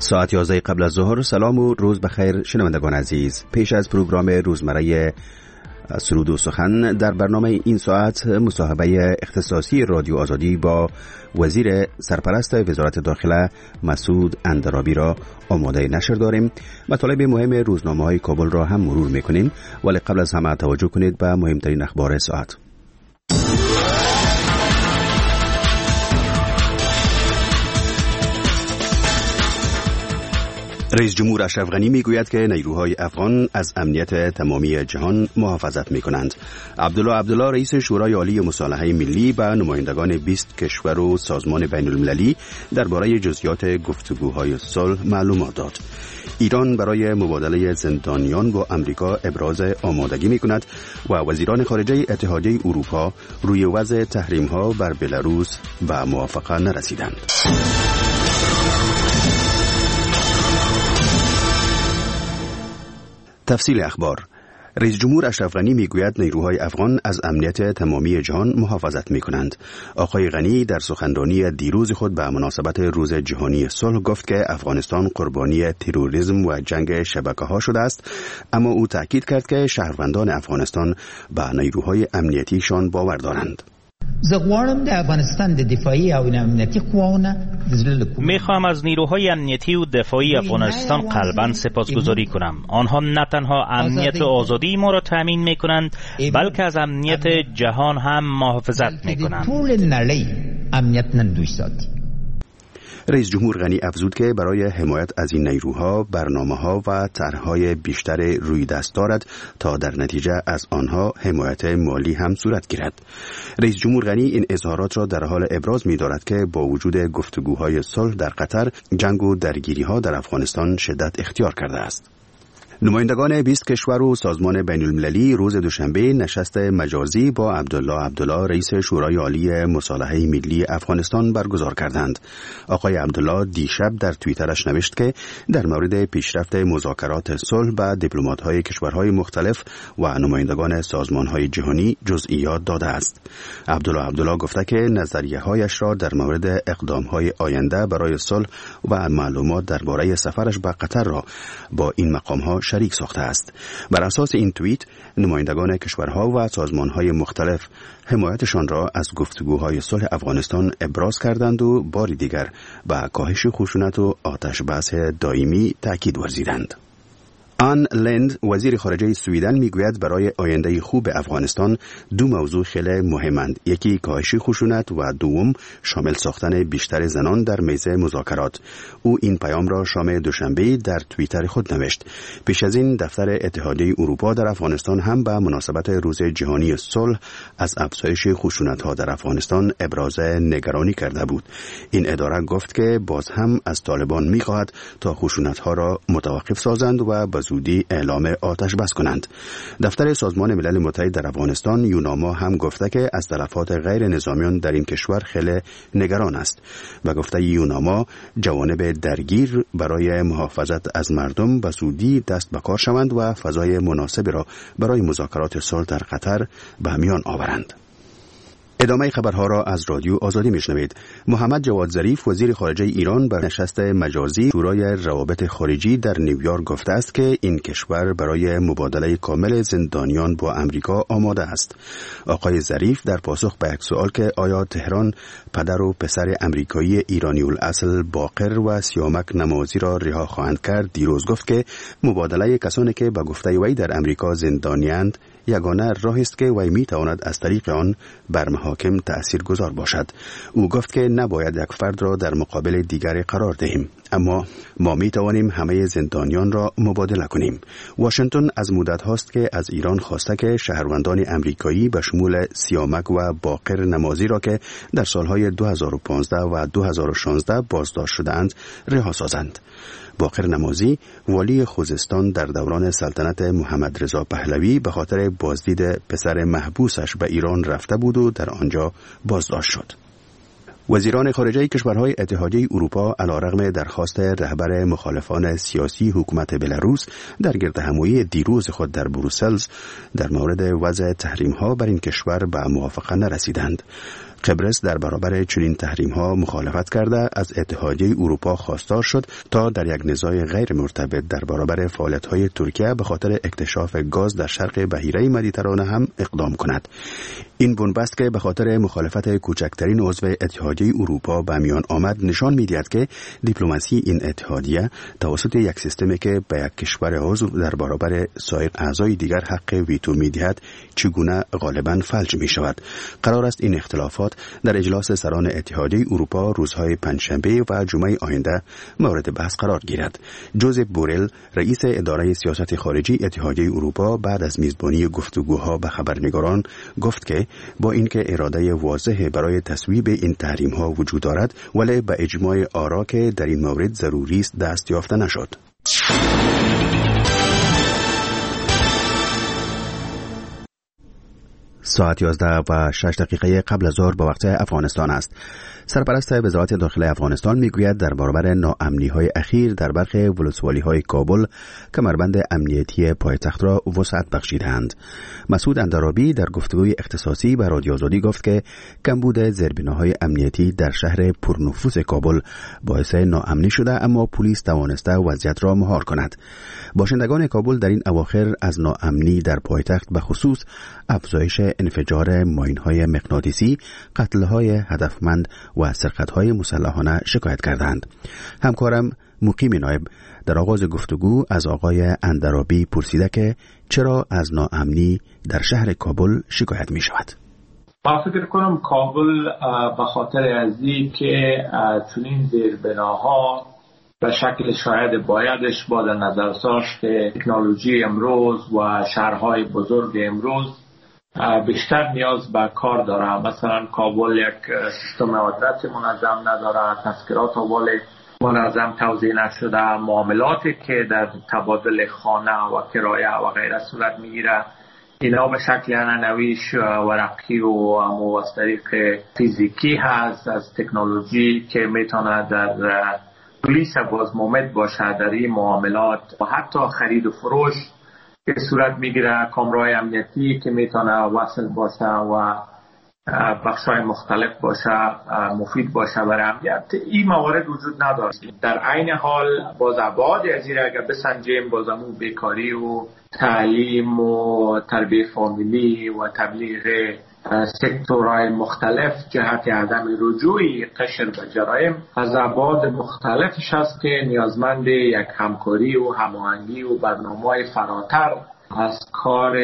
ساعت 11 قبل از ظهر. سلام و روز بخیر شنوندگان عزیز. پیش از پروگرام روزمره سرود و سخن، در برنامه این ساعت مصاحبه اختصاصی رادیو آزادی با وزیر سرپرست وزارت داخله مسعود اندرابی را آماده نشر داریم. مطالب مهم روزنامه‌های کابل را هم مرور می‌کنیم، ولی قبل از همه توجه کنید به مهمترین اخبار ساعت. رئیس جمهور اشرف غنی میگوید که نیروهای افغان از امنیت تمامی جهان محافظت میکنند. عبدالله رئیس شورای عالی مصالحه ملی به نمایندگان 20 کشور و سازمان بین المللی درباره جزئیات گفتگوهای صلح معلومات داد. ایران برای مبادله زندانیان با امریکا ابراز آمادگی میکند و وزیران خارجه اتحادیه اروپا روی وضع تحریم‌ها بر بلاروس به موافقه نرسیدند. تفصیل اخبار. رئیس جمهور اشرف غنی میگوید نیروهای افغان از امنیت تمامی جهان محافظت میکنند. آقای غنی در سخنرانی دیروز خود به مناسبت روز جهانی صلح گفت که افغانستان قربانی تروریسم و جنگ شبکه‌ها شده است، اما او تاکید کرد که شهروندان افغانستان به نیروهای امنیتیشان باور دارند. میخوام از نیروهای امنیتی و دفاعی افغانستان قلباً سپاسگزاری کنم. آنها نه تنها امنیت و آزادی ما را تامین میکنند، بلکه از امنیت جهان هم محافظت میکنند. رئیس جمهور غنی افزود که برای حمایت از این نیروها برنامه‌ها و طرح‌های بیشتر روی دست دارد تا در نتیجه از آنها حمایت مالی هم صورت گیرد. رئیس جمهور غنی این اظهارات را در حال ابراز می‌دارد که با وجود گفتگوهای صلح در قطر، جنگ و درگیری‌ها در افغانستان شدت اختیار کرده است. نمایندگان 20 کشور و سازمان بین المللی روز دوشنبه نشست مجازی با عبدالله رئیس شورای عالی مصالحه ملی افغانستان برگزار کردند. آقای عبدالله دیشب در توییترش نوشت که در مورد پیشرفت مذاکرات صلح با دیپلمات‌های کشورهای مختلف و نمایندگان سازمان‌های جهانی جزئیات داده است. عبدالله گفته که نظریه‌هایش را در مورد اقدام‌های آینده برای صلح و معلومات درباره سفرش به قطر را با این مقام‌ها شریک ساخته است. بر اساس این توییت، نمایندگان کشورها و سازمانهای مختلف حمایتشان را از گفتگوهای صلح افغانستان ابراز کردند و بار دیگر به کاهش خشونت و آتش بس دائمی تاکید ورزیدند. آن لند وزیر خارجه سویدن میگوید برای آینده خوب افغانستان دو موضوع خیلی مهمند. یکی کاهش خشونت و دوم شامل ساختن بیشتر زنان در میز مذاکرات. او این پیام را شام دوشنبه در توییتر خود نوشت. پیش از این دفتر اتحادیه اروپا در افغانستان هم به مناسبت روز جهانی صلح از افزایش خشونت‌ها در افغانستان ابراز نگرانی کرده بود. این اداره گفت که باز هم از طالبان می‌خواهد تا خشونت‌ها را متوقف سازند و زودی اعلام آتش بس کنند. دفتر سازمان ملل متحد در افغانستان یوناما هم گفته که از تلفات غیر نظامیان در این کشور خیلی نگران است و گفته یوناما جوانب درگیر برای محافظت از مردم به زودی دست به کار شوند و فضای مناسبی را برای مذاکرات صلح در قطر به میان آورند. ادامه خبرها را از رادیو آزادی میشنوید. محمد جواد ظریف وزیر خارجه ایران بر نشست مجازی شورای روابط خارجی در نیویورک گفته است که این کشور برای مبادله کامل زندانیان با امریکا آماده است. آقای ظریف در پاسخ به یک سوال که آیا تهران پدر و پسر امریکایی ایرانی الاصل باقر و سیامک نمازی را رها خواهند کرد، دیروز گفت که مبادله کسانی که به گفته وی در امریکا زندانیاند یگانه راهی است که وی میتواند از طریق آن بر محاکم تأثیرگذار باشد. او گفت که نباید یک فرد را در مقابل دیگری قرار دهیم، اما ما میتوانیم همه زندانیان را مبادله کنیم. واشنگتن از مدت هاست که از ایران خواسته که شهروندان امریکایی به شمول سیامک و باقر نمازی را که در سالهای 2015 و 2016 بازداشت شدند رها سازند. باقر نمازی والی خوزستان در دوران سلطنت محمد رضا پهلوی به خاطر بازدید پسر محبوسش به ایران رفته بود و در آنجا بازداشت شد. وزیران خارجه کشورهای اتحادیه اروپا علیرغم درخواست رهبر مخالفان سیاسی حکومت بلاروس در گردهمایی دیروز خود در بروسل در مورد وضع تحریم‌ها بر این کشور به موافقه نرسیدند. قبرس در برابر چنین تحریم‌ها مخالفت کرده از اتحادیه اروپا خواستار شد تا در یک نزاع غیر مرتبط در برابر فعالیت‌های ترکیه به خاطر اکتشاف گاز در شرق بحیره مدیترانه هم اقدام کند. این بنبست که به خاطر مخالفت کوچکترین عضو اتحادیه اروپا به میان آمد نشان می‌دهد که دیپلماسی این اتحادیه توسط یک سیستمی که به یک کشور عضو در برابر سایر اعضای دیگر حق ویتو می‌دهد چگونه غالباً فلج می‌شود. قرار است این اختلافات در اجلاس سران اتحادیه اروپا روزهای پنجشنبه و جمعه آینده مورد بحث قرار گیرد. جوزف بورل رئیس اداره سیاست خارجی اتحادیه اروپا بعد از میزبانی گفتگوها به خبرنگاران گفت که با اینکه اراده واضح برای تصویب این تحریم‌ها وجود دارد ولی به اجماع آرا که در این مورد ضروری است دست یافته نشد. ساعت 11:06 قبل از ظهر به وقت افغانستان است. سرپرست وزارت داخلی افغانستان میگوید در برابر ناامنی‌های اخیر در برخی ولسوالی‌های کابل کمربند امنیتی پایتخت را وسعت بخشیدند. مسعود اندرابی در گفتگوی اختصاصی به رادیو آزادی گفت که کمبود زیربناهای امنیتی در شهر پرنفوذ کابل باعث ناامنی شده، اما پلیس توانسته وضعیت را مهار کند. باشندگان کابل در این اواخر از ناامنی در پایتخت به خصوص افزایش انفجار ماین‌های مغناطیسی، قتل‌های هدفمند و سرقت‌های مسلحانه شکایت کردند. همکارم مقیم نایب در آغاز گفتگو از آقای اندرابی پرسیده که چرا از ناامنی در شهر کابل شکایت می شود. من فکر کنم کابل به خاطر ازی که چنین زیربناها به شکل شاید بایدش با در نظر داشت تکنولوژی امروز و شهرهای بزرگ امروز بیشتر نیاز به کار داره. مثلا کابل یک سیستم آدرس منظم نداره، تذکرات اول منظم توزیع نشده، معاملاتی که در تبادل خانه و کرایه و غیره صورت میگیره اینا به شکل عنعنویش ورقی و از طریق فیزیکی هست از تکنولوژی که میتونه در پلیس باز مومد باشه در این معاملات و حتی خرید و فروش که صورت میگیره، کامرای امنیتی که میتونه وصل باشه و بخشای مختلف باشه مفید باشه برای امنیت. این موارد وجود نداره. در عین حال باز ابعاد از این اگر بسنجیم بازمون بیکاری و تعلیم و تربیت فامیلی و تبلیغ سکتورهای مختلف جهت عدم رجوعی قشر به جرایم از ابعاد مختلفش هست که نیازمند یک همکاری و هماهنگی و برنامه‌های فراتر از کار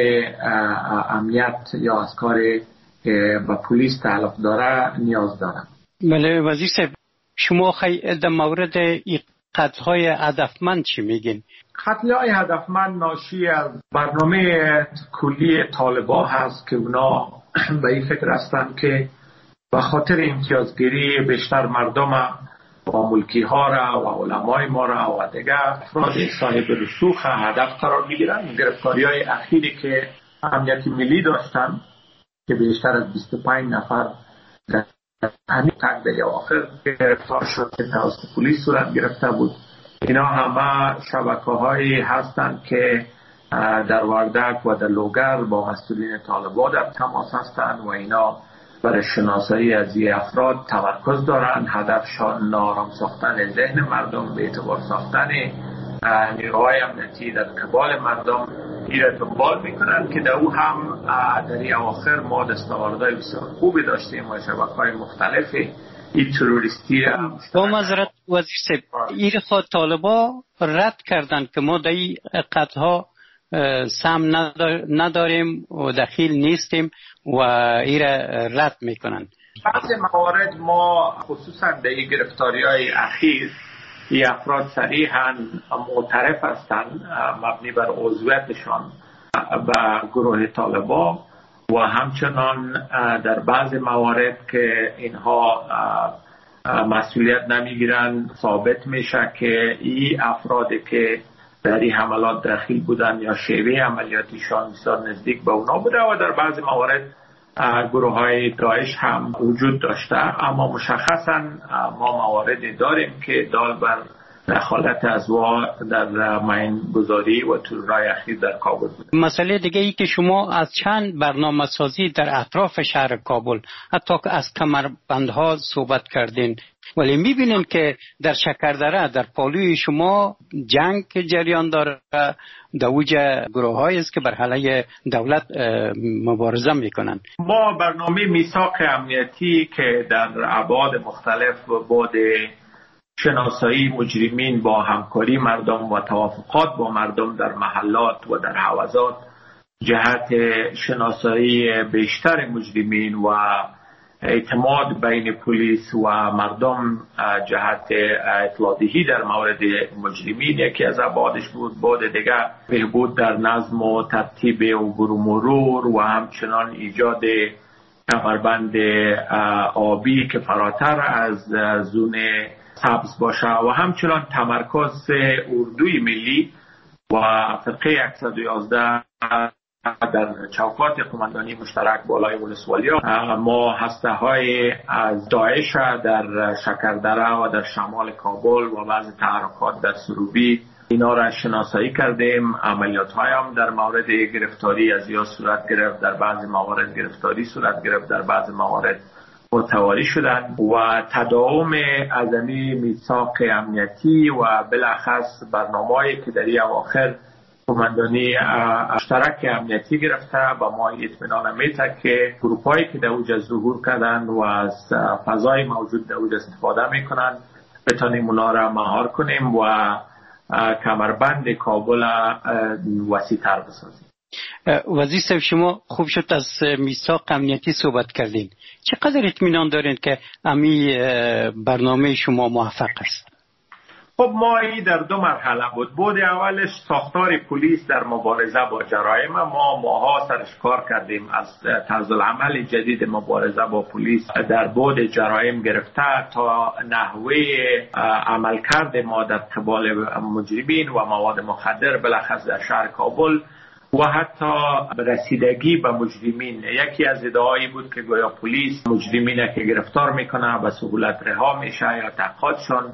امنیت یا از کار که با پلیس تعلق داره نیاز دارم. بله وزیر صاحب، شما در مورد قتل‌های هدفمند چی میگین؟ قتل‌های هدفمند ناشی از برنامه کلی طالبان هست که اونا به این فکر هستند که به خاطر امتیازگیری بیشتر مردم و ملکی ها را و علمای ما را و دیگر افراد صاحب رسوخ هدف قرار میگیرن. گرفتاری‌های اخیری که امنیت ملی داشتن که بیشتر از 25 نفر در همین تقدیل آخر گرفتار شد که توسط پلیس صورت گرفته بود، اینا همه شبکه‌هایی هستند که در وردک و در لوگر با مسئولین طالبان در تماس هستند و اینا برای شناسایی از این افراد تمرکز دارند. هدفشان نارام ساختن ذهن مردم، به اعتبار ساختن نیروهای امنیتی در قبال مردم ایره دنبال میکنن که در او هم در این اواخر ما دستاوردهای بسیار خوبی داشتیم و شبکه‌های مختلفی این تروریستی با معذرت وزیر صاحب، این خود طالبا رد کردن که ما در این قتل‌ها سهم نداریم و دخیل نیستیم و این رد میکنن. بعضی موارد ما خصوصا در این گرفتاری‌های اخیر این افراد صریحاً معترف هستند مبنی بر عضویتشان به گروه طالبان و همچنان در بعض موارد که اینها مسئولیت نمیگیرن ثابت میشه که این افرادی که در این حملات داخل بودن یا شیوه عملیاتیشان بسیار نزدیک به اونا بوده و در بعض موارد گروه های داعش هم وجود داشته. اما مشخصا ما مواردی داریم که دال بر دخالت ازوا در معین گذاری و ترورای اخیر در کابل بود. مسئله دیگه ای که شما از چند برنامه سازی در اطراف شهر کابل حتی که از کمربندها صحبت کردین، ولی میبینین که در شکردره در پالوی شما جنگ جریان داره، دوج گروه هایی است که بر علیه دولت مبارزه میکنن. ما برنامه میثاق امنیتی که در ابعاد مختلف بعد شناسایی مجرمین با همکاری مردم و توافقات با مردم در محلات و در حوزات، جهت شناسایی بیشتر مجرمین و اعتماد بین پلیس و مردم، جهت اطلاع دهی در مورد مجرمین یکی از ابعادش بود. بعد دیگه بهبود در نظم و ترتیب عبور و مرور و همچنان ایجاد کمربند آبی که فراتر از زون سبز باشه و همچنان تمرکز اردوی ملی و فرقه 111 در چوکات قماندانی مشترک بالای ولسوالیا. ما هسته های از داعش در شکردره و در شمال کابل و بعض تحرکات در سروبی، اینا را شناسایی کردیم. عملیات های هم در مورد گرفتاری از یا صورت گرفت، در بعض موارد گرفتاری صورت گرفت، در بعض موارد متواری شدن و تداوم عظمی میثاق امنیتی و بالاخص برنامه‌ای که در این اواخر قماندانی مشترک امنیتی گرفته با ما اطمینان میده که گروپایی که در اوج ظهور کردن و از فضای موجود در اوج استفاده میکنن بتانیم اونا را مهار کنیم و کمربند کابل وسیع‌تر بسازیم. وزیر صاحب، شما خوب شد از میثاق امنیتی صحبت کردین. چقدر اطمینان دارین که امی برنامه شما موفق است؟ خب ما این در دو مرحله بود. بود اولش ساختار پلیس در مبارزه با جرایم. ما ماها سرش کار کردیم از طرز العمل جدید مبارزه با پلیس در بود جرایم گرفته تا نحوه عملکرد ما در قبال مجرمین و مواد مخدر بالاخص در شهر کابل و حتی رسیدگی به مجرمین. یکی از ادعایی بود که گویا پلیس مجرمین که گرفتار میکنه به سهولت رها میشه یا تحقیقاتشون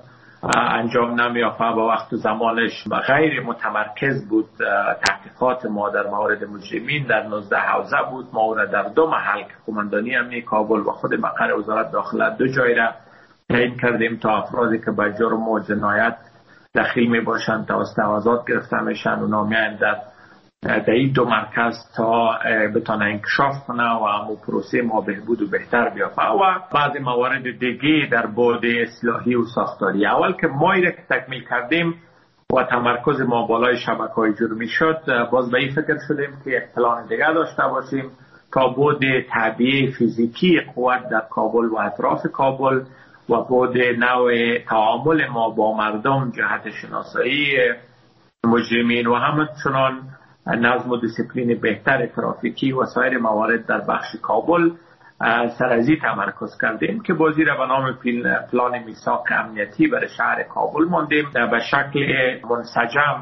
انجام نمیافته و وقت و زمانش غیر متمرکز بود. تحقیقات ما در مورد مجرمین در 19 حوزه بود. ما را در دو محل که قماندانی امنیتی کابل و خود مقر وزارت داخله دو جای را تعیین کردیم تا افرادی که به جرم و جنایت دخیل می باشند توسط آزاد گرفته میشن اونا میان در این دو مرکز تا بتونه انکشاف کنه و همو پروسه ما بهبود و بهتر بیافته و بعضی موارد دیگه در بعد اصلاحی و ساختاری. اول که ما را که تکمیل کردیم و تمرکز ما بالای شبکه‌های جرمی شد، باز به این فکر شدیم که یک پلان دیگه داشته باشیم تا بعد تعبیه فیزیکی قوت در کابل و اطراف کابل و بعد نوع تعامل ما با مردم جهت شناسایی مجرمین و همچنان نظم و دیسیپلین بهتر ترافیکی و سایر موارد در بخش کابل سرازی تمرکز کردیم که بازی را به نام پلان میثاق امنیتی برای شهر کابل ماندیم. به شکل منسجم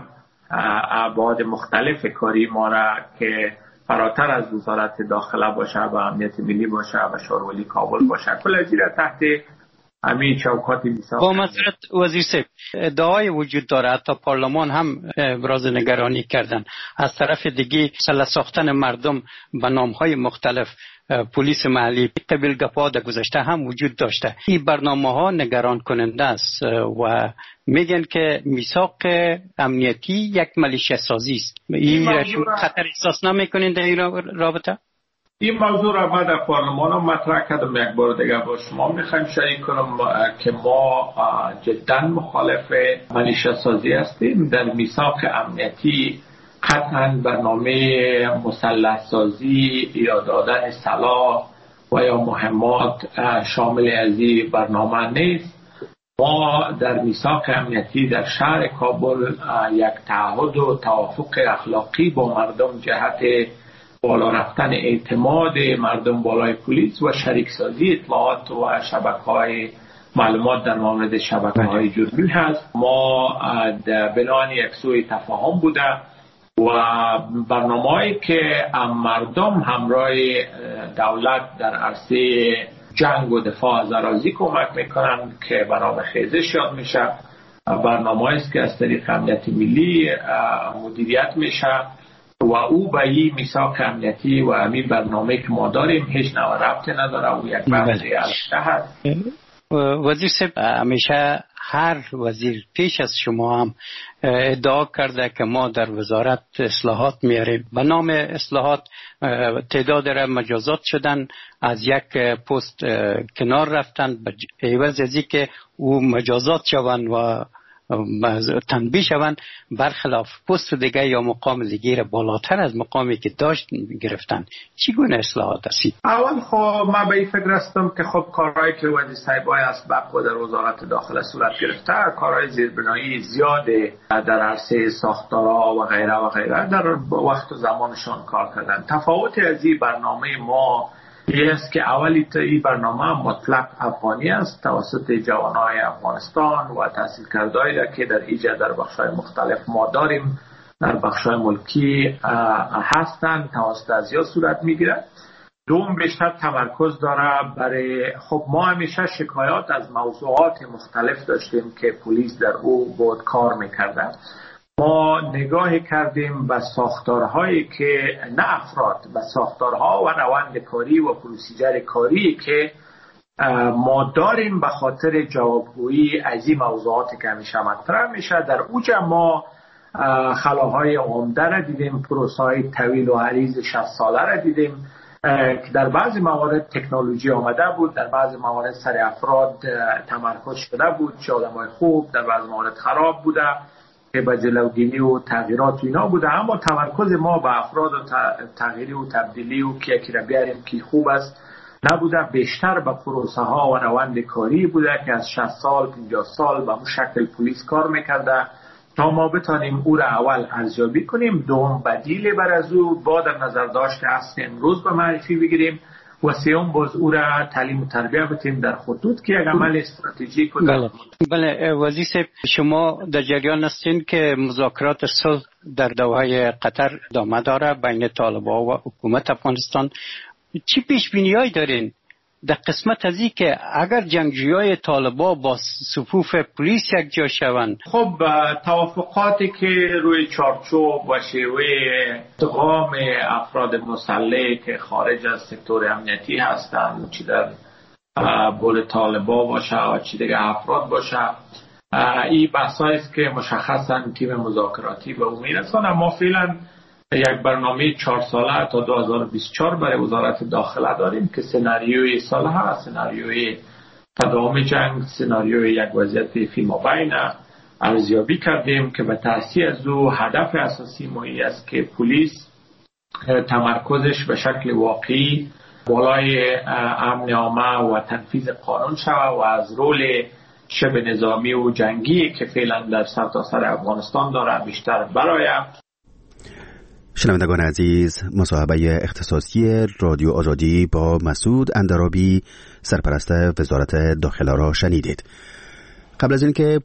ابعاد مختلف کاری ما را که فراتر از وزارت داخله باشه و امنیت ملی باشه و شورولی کابل باشه کل از را تحت همین چوکات میثاق. با مسئلت وزیر صاحب، ادعای وجود داره، حتی پارلمان هم ابراز نگرانی کردن از طرف دیگه سله ساختن مردم به نامهای مختلف. پلیس محلی قبیلگپا در گذشته هم وجود داشته. این برنامه ها نگران کننده است و میگن که میثاق امنیتی یک ملیشه سازی است. این خطر احساس نمیکنین در این رابطه؟ این موضوع را بعد در پارلمان هم مطرح کردم. یک بار دیگه با شما میخوایم شریک کنم که ما جدا مخالف ملیشه سازی هستیم. در میثاق امنیتی قطعا برنامه مسلح سازی یا دادن سلاح و یا مهمات شامل از این برنامه نیست. ما در میثاق امنیتی در شهر کابل یک تعهد و توافق اخلاقی با مردم جهت بالا رفتن اعتماد مردم بالای پلیس و شریک سازی اطلاعات و شبکه‌های معلومات در مورد شبکه‌های جرمی هست. ما بنان یک سوی تفاهم بوده و برنامه‌ای که مردم همراه دولت در عرصه جنگ و دفاع از اراضی کمک میکنن که برای خیزش یاد میشه برنامه‌ای است که از طریق امنیت ملی مدیریت میشه و او به این میثاق امنیتی و همین برنامه که ما داریم هیچ نوع ربطی نداره و یک بحثی هست. وزیر صاحب، همیشه هر وزیر پیش از شما هم ادعا کرده که ما در وزارت اصلاحات میاریم. به نام اصلاحات تعداد را مجازات شدن، از یک پست کنار رفتن به عوض از که او مجازات شوند و تنبیه شوند، برخلاف پست دیگه یا مقام دیگه بالاتر از مقامی که داشت گرفتن. چگونه اصلاحات هستید؟ اول خب من به این فکر هستم که خب کارهایی که وزیر صاحبای اسبق و در وزارت داخله صورت گرفته، کارهای زیربنایی زیاده در عرصه ساختارها و غیره و غیره در وقت و زمانشان کار کردن. تفاوت از این برنامه ما این است که اولی این برنامه مطلق افغانی است توسط جوانای افغانستان و تحصیل کردهایی که در اینجا در بخش‌های مختلف ما داریم، در بخش‌های ملکی هستند، توسط ازیا صورت میگیره. دوم بیشتر تمرکز داره برای خب ما همیشه شکایات از موضوعات مختلف داشتیم که پلیس در او بود کار میکرده. ما نگاه کردیم به ساختارهایی که نه افراد، به ساختارها و روند کاری و پروسیجر کاری که ما داریم به خاطر جوابگویی از این موضوعاتی که همیشه مطرح میشه. در اوجه ما خلاهای عمده را دیدیم، پروسه‌های طویل و عریض 60 ساله را دیدیم که در بعضی موارد تکنولوژی آمده بود، در بعضی موارد سر افراد تمرکز شده بود چه آدمای خوب، در بعضی موارد خراب بوده که به جلوگیری و تغییرات و اینا بوده. اما تمرکز ما به افراد و تغییری و تبدیلی و کی را بیاریم کی خوب است نبوده، بیشتر به پروسه ها و روند کاری بوده که از 60 سال 50 سال به اون شکل پلیس کار میکرده تا ما بتانیم او را اول ارزیابی کنیم، دوم بدیل بر از او با در نظر داشت اصل امروز به معرفی بگیریم و سوم باز او را تعلیم و تربیت بتیم در خطوط که یک عمل استراتژیک کنیم. بله وزیر صاحب، شما در جریان هستین که مذاکرات صلح در دوحه قطر ادامه داره بین طالبان و حکومت افغانستان. چی پیش بینی‌هایی دارین در قسمت از این که اگر جنگجویای طالبان با صفوف پلیس یک جا شوند؟ خب توافقاتی که روی چارچوب و شیوه ادغام افراد مسلح که خارج از سکتور امنیتی هستند، چی در بول طالبان باشه و چی دیگه افراد باشه، این بحثایی است که مشخصا تیم مذاکراتی به او میرسونه. ما فعلا یک برنامه 4 ساله تا 2024 برای وزارت داخله داریم که سناریوی صلح، سناریوی تداوم جنگ، سناریوی یک وضعیت فیمابین ارزیابی کردیم که به تأسیس از او هدف اساسی ما است که پلیس تمرکزش به شکل واقعی بالای امن عامه و تنفیذ قانون شود و از رول شبه نظامی و جنگی که فعلا در سرتاسر افغانستان داره بیشتر برآید. شنوندگان عزیز، مصاحبه اختصاصی رادیو آزادی با مسعود اندرابی، سرپرست وزارت داخله را شنیدید. قبل از اینکه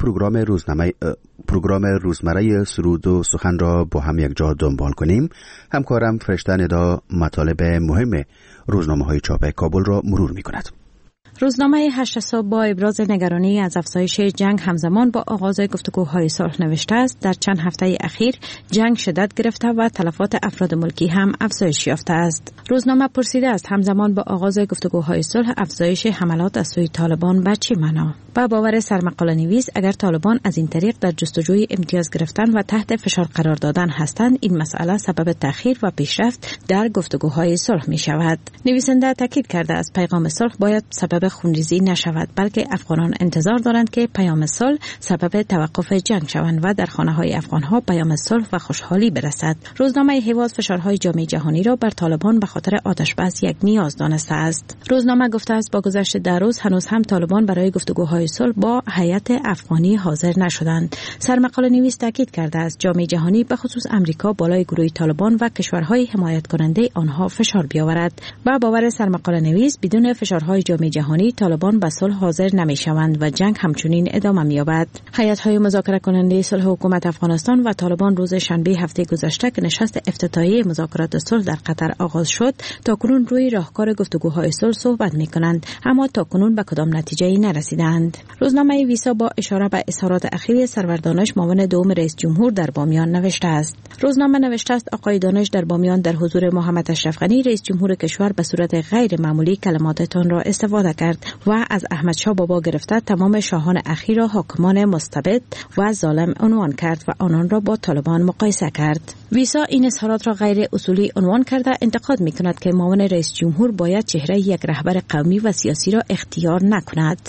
پروگرام روزمره سرود و سخن را با هم یک جا دنبال کنیم، همکارم فرشته ندا مطالب مهم روزنامه‌های چاپ کابل را مرور می‌کند. روزنامه 8 صبح با ابراز نگرانی از افزایش جنگ همزمان با آغاز گفتگوهای صلح نوشته است در چند هفته اخیر جنگ شدت گرفته و تلفات افراد ملکی هم افزایش یافته است. روزنامه پرسیده است همزمان با آغاز گفتگوهای صلح افزایش حملات از سوی طالبان به چه معنا؟ با باور سرمقاله نویس اگر طالبان از این طریق در جستجوی امتیاز گرفتن و تحت فشار قرار دادن هستند، این مسئله سبب تأخیر و پیشرفت در گفتگوهای صلح می شود. نویسنده تاکید کرده است پیغام صلح باید سبب خونریزی نشود، بلکه افغانان انتظار دارند که پیام صلح سبب توقف جنگ شوند و در خانه‌های افغان‌ها پیام صلح و خوشحالی برسد. روزنامه هیواز فشارهای جامعه جهانی را بر طالبان به خاطر آتش‌بس یک نیاز دانسته است. روزنامه گفته است با گذشت 10 روز هنوز هم طالبان برای گفتگوهای صلح با هیئت افغانی حاضر نشدند. سرمقاله نویس تاکید کرده است جامعه جهانی به خصوص آمریکا بالای گروه طالبان و کشورهای حمایت کننده آنها فشار بیاورد. با باور سرمقاله نویس بدون فشارهای جامعه جهانی جهانی طالبان به صلح حاضر نمی‌شوند و جنگ همچنین ادامه می‌یابد. هیئت‌های مذاکره کننده صلح حکومت افغانستان و طالبان روز شنبه هفته گذشته که نشست افتتاحیه مذاکرات صلح در قطر آغاز شد، تاکنون روی راهکار گفتگوهای صلح صحبت می‌کنند، اما تاکنون به کدام نتیجه‌ای نرسیدند. روزنامه ویسا با اشاره به اظهارات اخیر سرور دانش معاون دوم رئیس جمهور در بامیان نوشته است. روزنامه نوشته است آقای دانش در بامیان در حضور محمد اشرف غنی رئیس جمهور کشور به صورت غیر معمولی کلماتتان را استفاده کرد و از احمد شاه بابا گرفته تمام شاهان اخیر را حاکمان مستبد و ظالم عنوان کرد و آنان را با طالبان مقایسه کرد. ویسا این اظهارات را غیر اصولی عنوان کرده انتقاد می‌کند که معاون رئیس جمهور باید چهره یک رهبر قومی و سیاسی را اختیار نکند.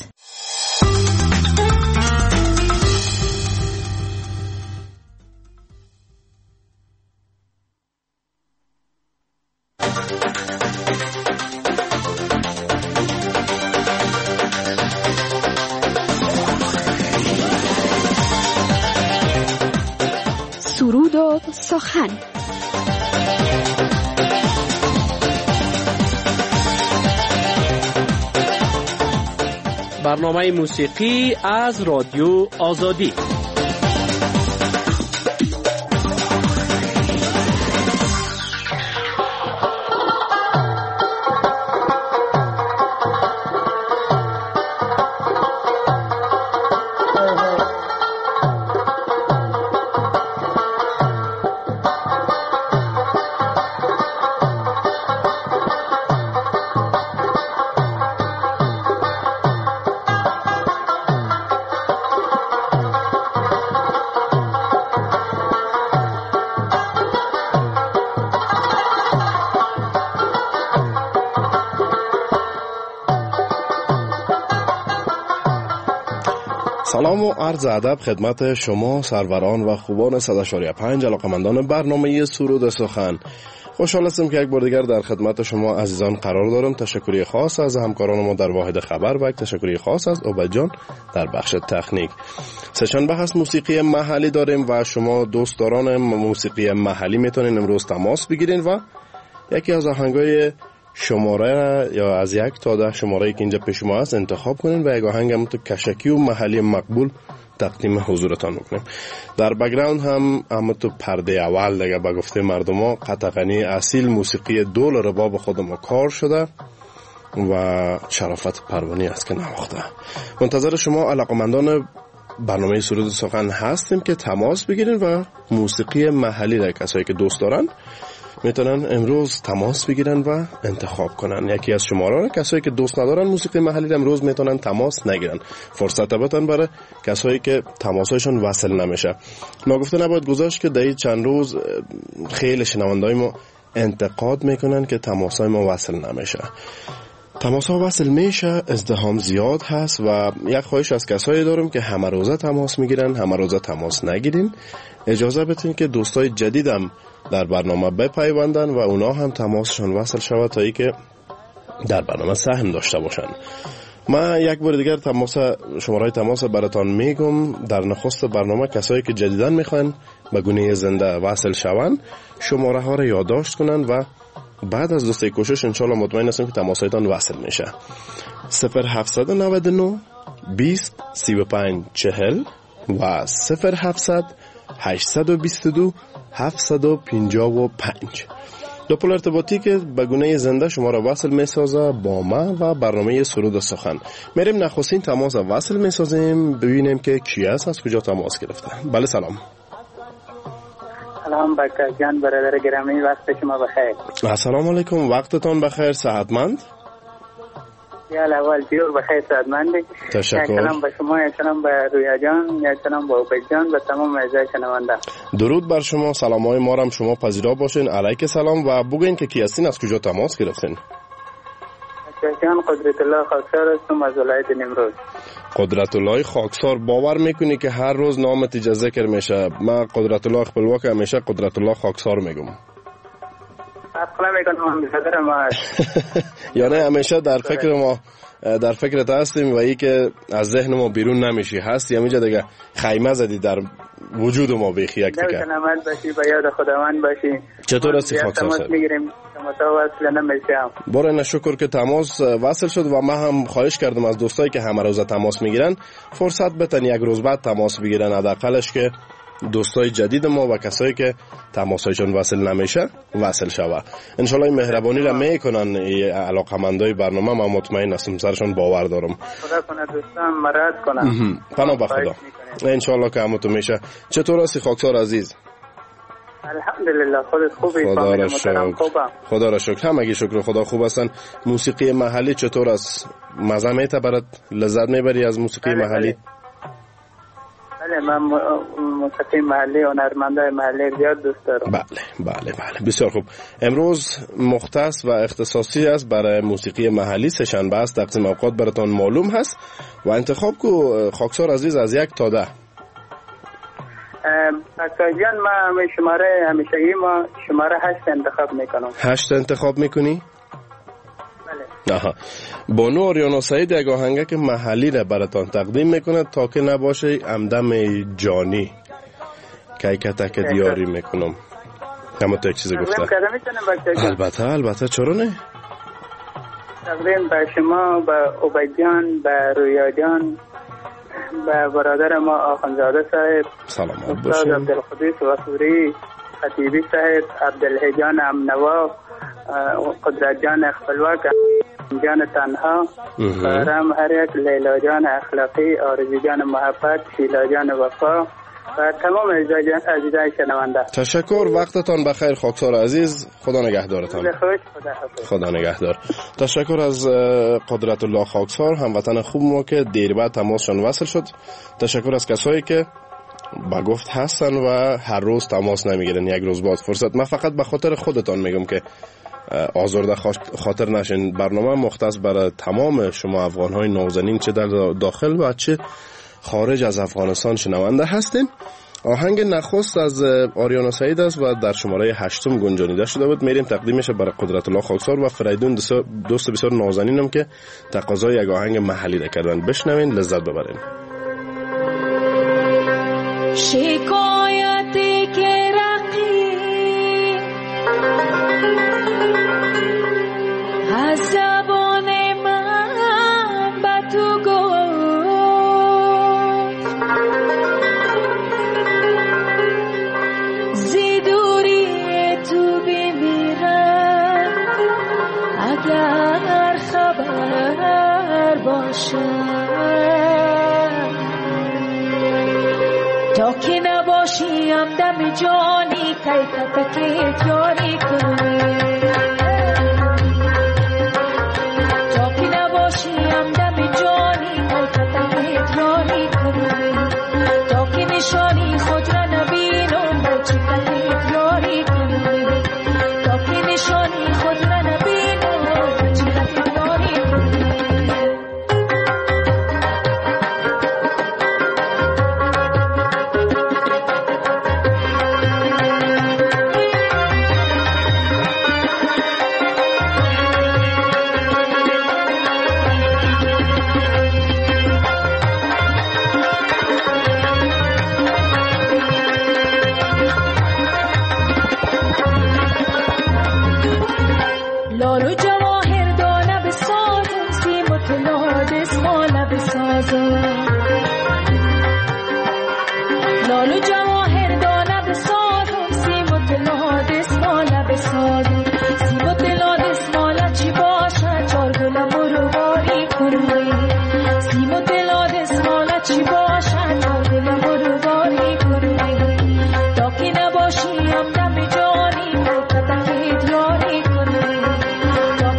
سرود و سخن. برنامه موسیقی از رادیو آزادی. سلام و عرض ادب خدمت شما سروران و خوبان 100.5 علاقمندان برنامه سرود سخن. خوشحال هستم که یک بار دیگر در خدمت شما عزیزان قرار دارم. تشکری خاص از همکاران ما در واحد خبر و یک تشکری خاص از عبید جان در بخش تکنیک. سه‌شنبه هست موسیقی محلی داریم و شما دوستداران موسیقی محلی میتونین امروز تماس بگیرین و یکی از آهنگای شماره یا از 1 تا 10 شماره که اینجا پیش ما هست انتخاب کنین و یک آهنگ هم تو کشکی و محلی مقبول تقدیم حضورتان میکنیم. در بک‌گراند هم تو پرده اول دیگه به گفته مردم ها قطعاً اصیل موسیقی دول رباب خود ما کار شده و شرافت پروانی است که نواخته. منتظر شما علاقمندان برنامه سرود سخن هستیم که تماس بگیرین و موسیقی محلی را کسایی که دوست دارن میتونن امروز تماس بگیرن و انتخاب کنن. یکی از شماره را کسایی که دوست ندارن موسیقی محلی را امروز میتونن تماس نگیرن. فرصت بتن برای کسایی که تماسایشون وصل نمیشه. ما گفته نباید گذاشت که در چند روز خیلی شنوندای ما انتقاد میکنن که تماسای ما وصل نمیشه. تماس‌ها وصل میشه، ازدحام زیاد هست و یک خواهش از کسایی دارم که همه روزه تماس میگیرن، همه روزه تماس نگیرین. اجازه بدین که دوستای جدیدم در برنامه بپیوندن و اونا هم تماسشون وصل شود تا ای که در برنامه سهم داشته باشن. من یک بار دیگر شماره تماس براتان میگم. در نخست برنامه کسایی که جدیدن میخوان به گونه زنده وصل شون شماره ها رو یادداشت کنن و بعد از دوستی کوشش انشالله مطمئن هستم که تماسایتان وصل میشه. 0799 20 35 40 و 0700 822 755 دو پل ارتباطی که به گونه زنده شما را وصل میسازه با ما و برنامه سرود سخن. میریم نخستین تماس وصل میسازیم ببینیم که کی است از کجا تماس گرفته. بله سلام. سلام بکر جان برادر گرامی، وقت شما بخیر. السلام علیکم، وقتتان بخیر، صحتمند؟ یا اول بیور بخیر، صحتمند. تشکر. سلام به شما، سلام به رویا جان، سلام به عبید جان و تمام اعضای شنونده. درود بر شما، سلامای ما را شما پذیرا باشین. علیک سلام و بگین که کی هستین، از کجا تماس گرفتین؟ جان قدرت الله خاکسار هستم از ولایت نیمروز. قدرت الله خاکسار، باور میکنی که هر روز نامت ذکر میشه؟ من قدرت الله خپلواک همیشه قدرت الله خاکسار میگم. اصلا میکنم برادر ما. یعنی همیشه در فکر ما، در فکرت هستیم و ای که از ذهن ما بیرون نمیشی. هستی همینجا دیگه خیمه زدی در وجود ما بیخی یک دیگه. نمیتونم باشی و یاد خداوند باشی. چطور هستی خاکسار صاحب؟ تماس میگیریم متواصل نمیشم. باره شکر که تماس وصل شد و ما هم خواهش کردم از دوستایی که همه روزه تماس میگیرن فرصت بتن یک روز بعد تماس بگیرن، حداقلش که دوستای جدید ما و کسایی که تماسایشون وصل نمیشه وصل شوه. انشالله این مهربانی را میکنن علاقمندای برنامه. ما مطمئن هستم سرشون باور دارم. خدا کنه دوستان مراد کنن. پناه به خدا. انشالله که همون تو میشه. چطور هستی خاکسار عزیز؟ الحمدلله خودت خوبی؟ خدا را شکر. خدا را شکر. همگی شکر خدا خوب هستن. موسیقی محلی چطور است؟ مزه میته برات؟ لذت میبری از موسیقی محلی؟ بله من موسیقی محلی و هنرمندای محلی زیاد دوست دارم. بله بسیار خوب. امروز مختص و اختصاصی است برای موسیقی محلی. سه‌شنبه است، تقسیم اوقات براتون معلوم هست و انتخاب کو خاکسار عزیز از 1 تا 10. جان ما شماره همیشگی ما شماره 8 انتخاب میکنم. 8 انتخاب میکنی؟ بله. آها. بانو آریانا سعید یک آهنگک محلی را براتون تقدیم میکنه تا که نباشه همدم جانی که کتک دیاری میکنم. همه تو یک چیز گفته. البته چرا نه؟ تقدیم به شما، به عبید جان، به رویا جان، به برادر ما آخوندزاده صاحب، سلامت استاد باشین. عبدالقدوس وصوری، خطیبی صاحب، عبدالحجان امنوا، قدرت جان اخفلوک، جان تنها، رام هریت، لیلا جان اخلاقی، آرزی جان محبت، شیلا جان وفا و تمام عزیزای شنونده. تشکر. وقتتان بخیر خاکسار عزیز. خدا نگهدارتان. خدا نگهدار. تشکر از قدرت الله خاکسار، هموطن خوب ما که دیر بعد تماسشون وصل شد. تشکر از کسایی که با گفت هستن و هر روز تماس نمیگیرن، یک روز بعد فرصت. من فقط به خاطر خودتان میگم که آزرده خاطر نشین. برنامه مختص برای تمام شما افغان‌های نازنین چه در داخل و چه خارج از افغانستان شنونده هستین. آهنگ نخست از آریانا سعید است و در شماره 8 گنجانیده شده بود. میریم تقدیمش برای قدرت الله خاکسار و فریدون، دوست بسیار نازنینم که تقاضای یک آهنگ محلی را کردن. بشنوین لذت ببرین. شکایتی که رقی از زبان من به تو گفت، زیدوری تو بمیرم اگر خبر باشم، تا که نباشیم دم جانی که کتکت یاری کنی، تا که نباشیم دم جانی که کتکت یاری کنی، تا که نشانی خود را نبینم به چکتت یاری کنی، تا که نشانی خود را نبینم به چکتت یاری کنی. لالو جواهر دانه بسازم، سیم و طلا دستماله بسازم، لالو جواهر دانه بسازم، سیم و طلا دستماله بسازم، سیم و طلا دستماله چی باشه چار گلم رو باری کنی، سیم و طلا دستماله چی باشه چار گلم رو باری کنی، تا که نباشیم دم جانی کتکت یاری کنی، تا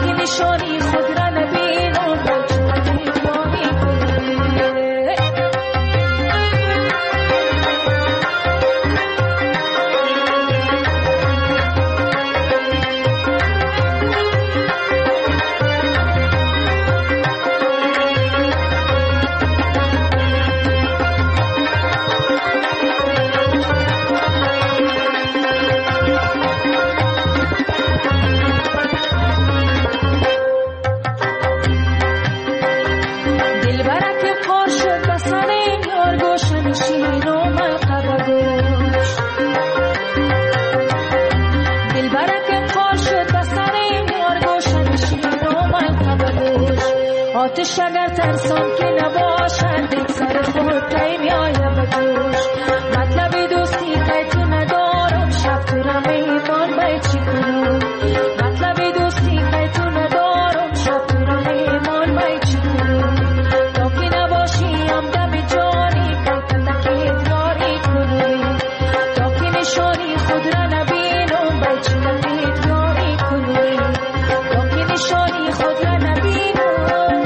آتش اگر ترسان که نباشد دل سر خود کی میایم به جوش مطلب دوستی که تو ندارم شب تو را میمان باید چی کنم مطلب دوستی که تو ندارم شب تو را میمان باید چی کنم تا که نباشی همدم جانی کلکتا که ادراری کنی تا که نشانی خود را نبینم باید چی ادراری کنی تا که نشانی خود را نبینم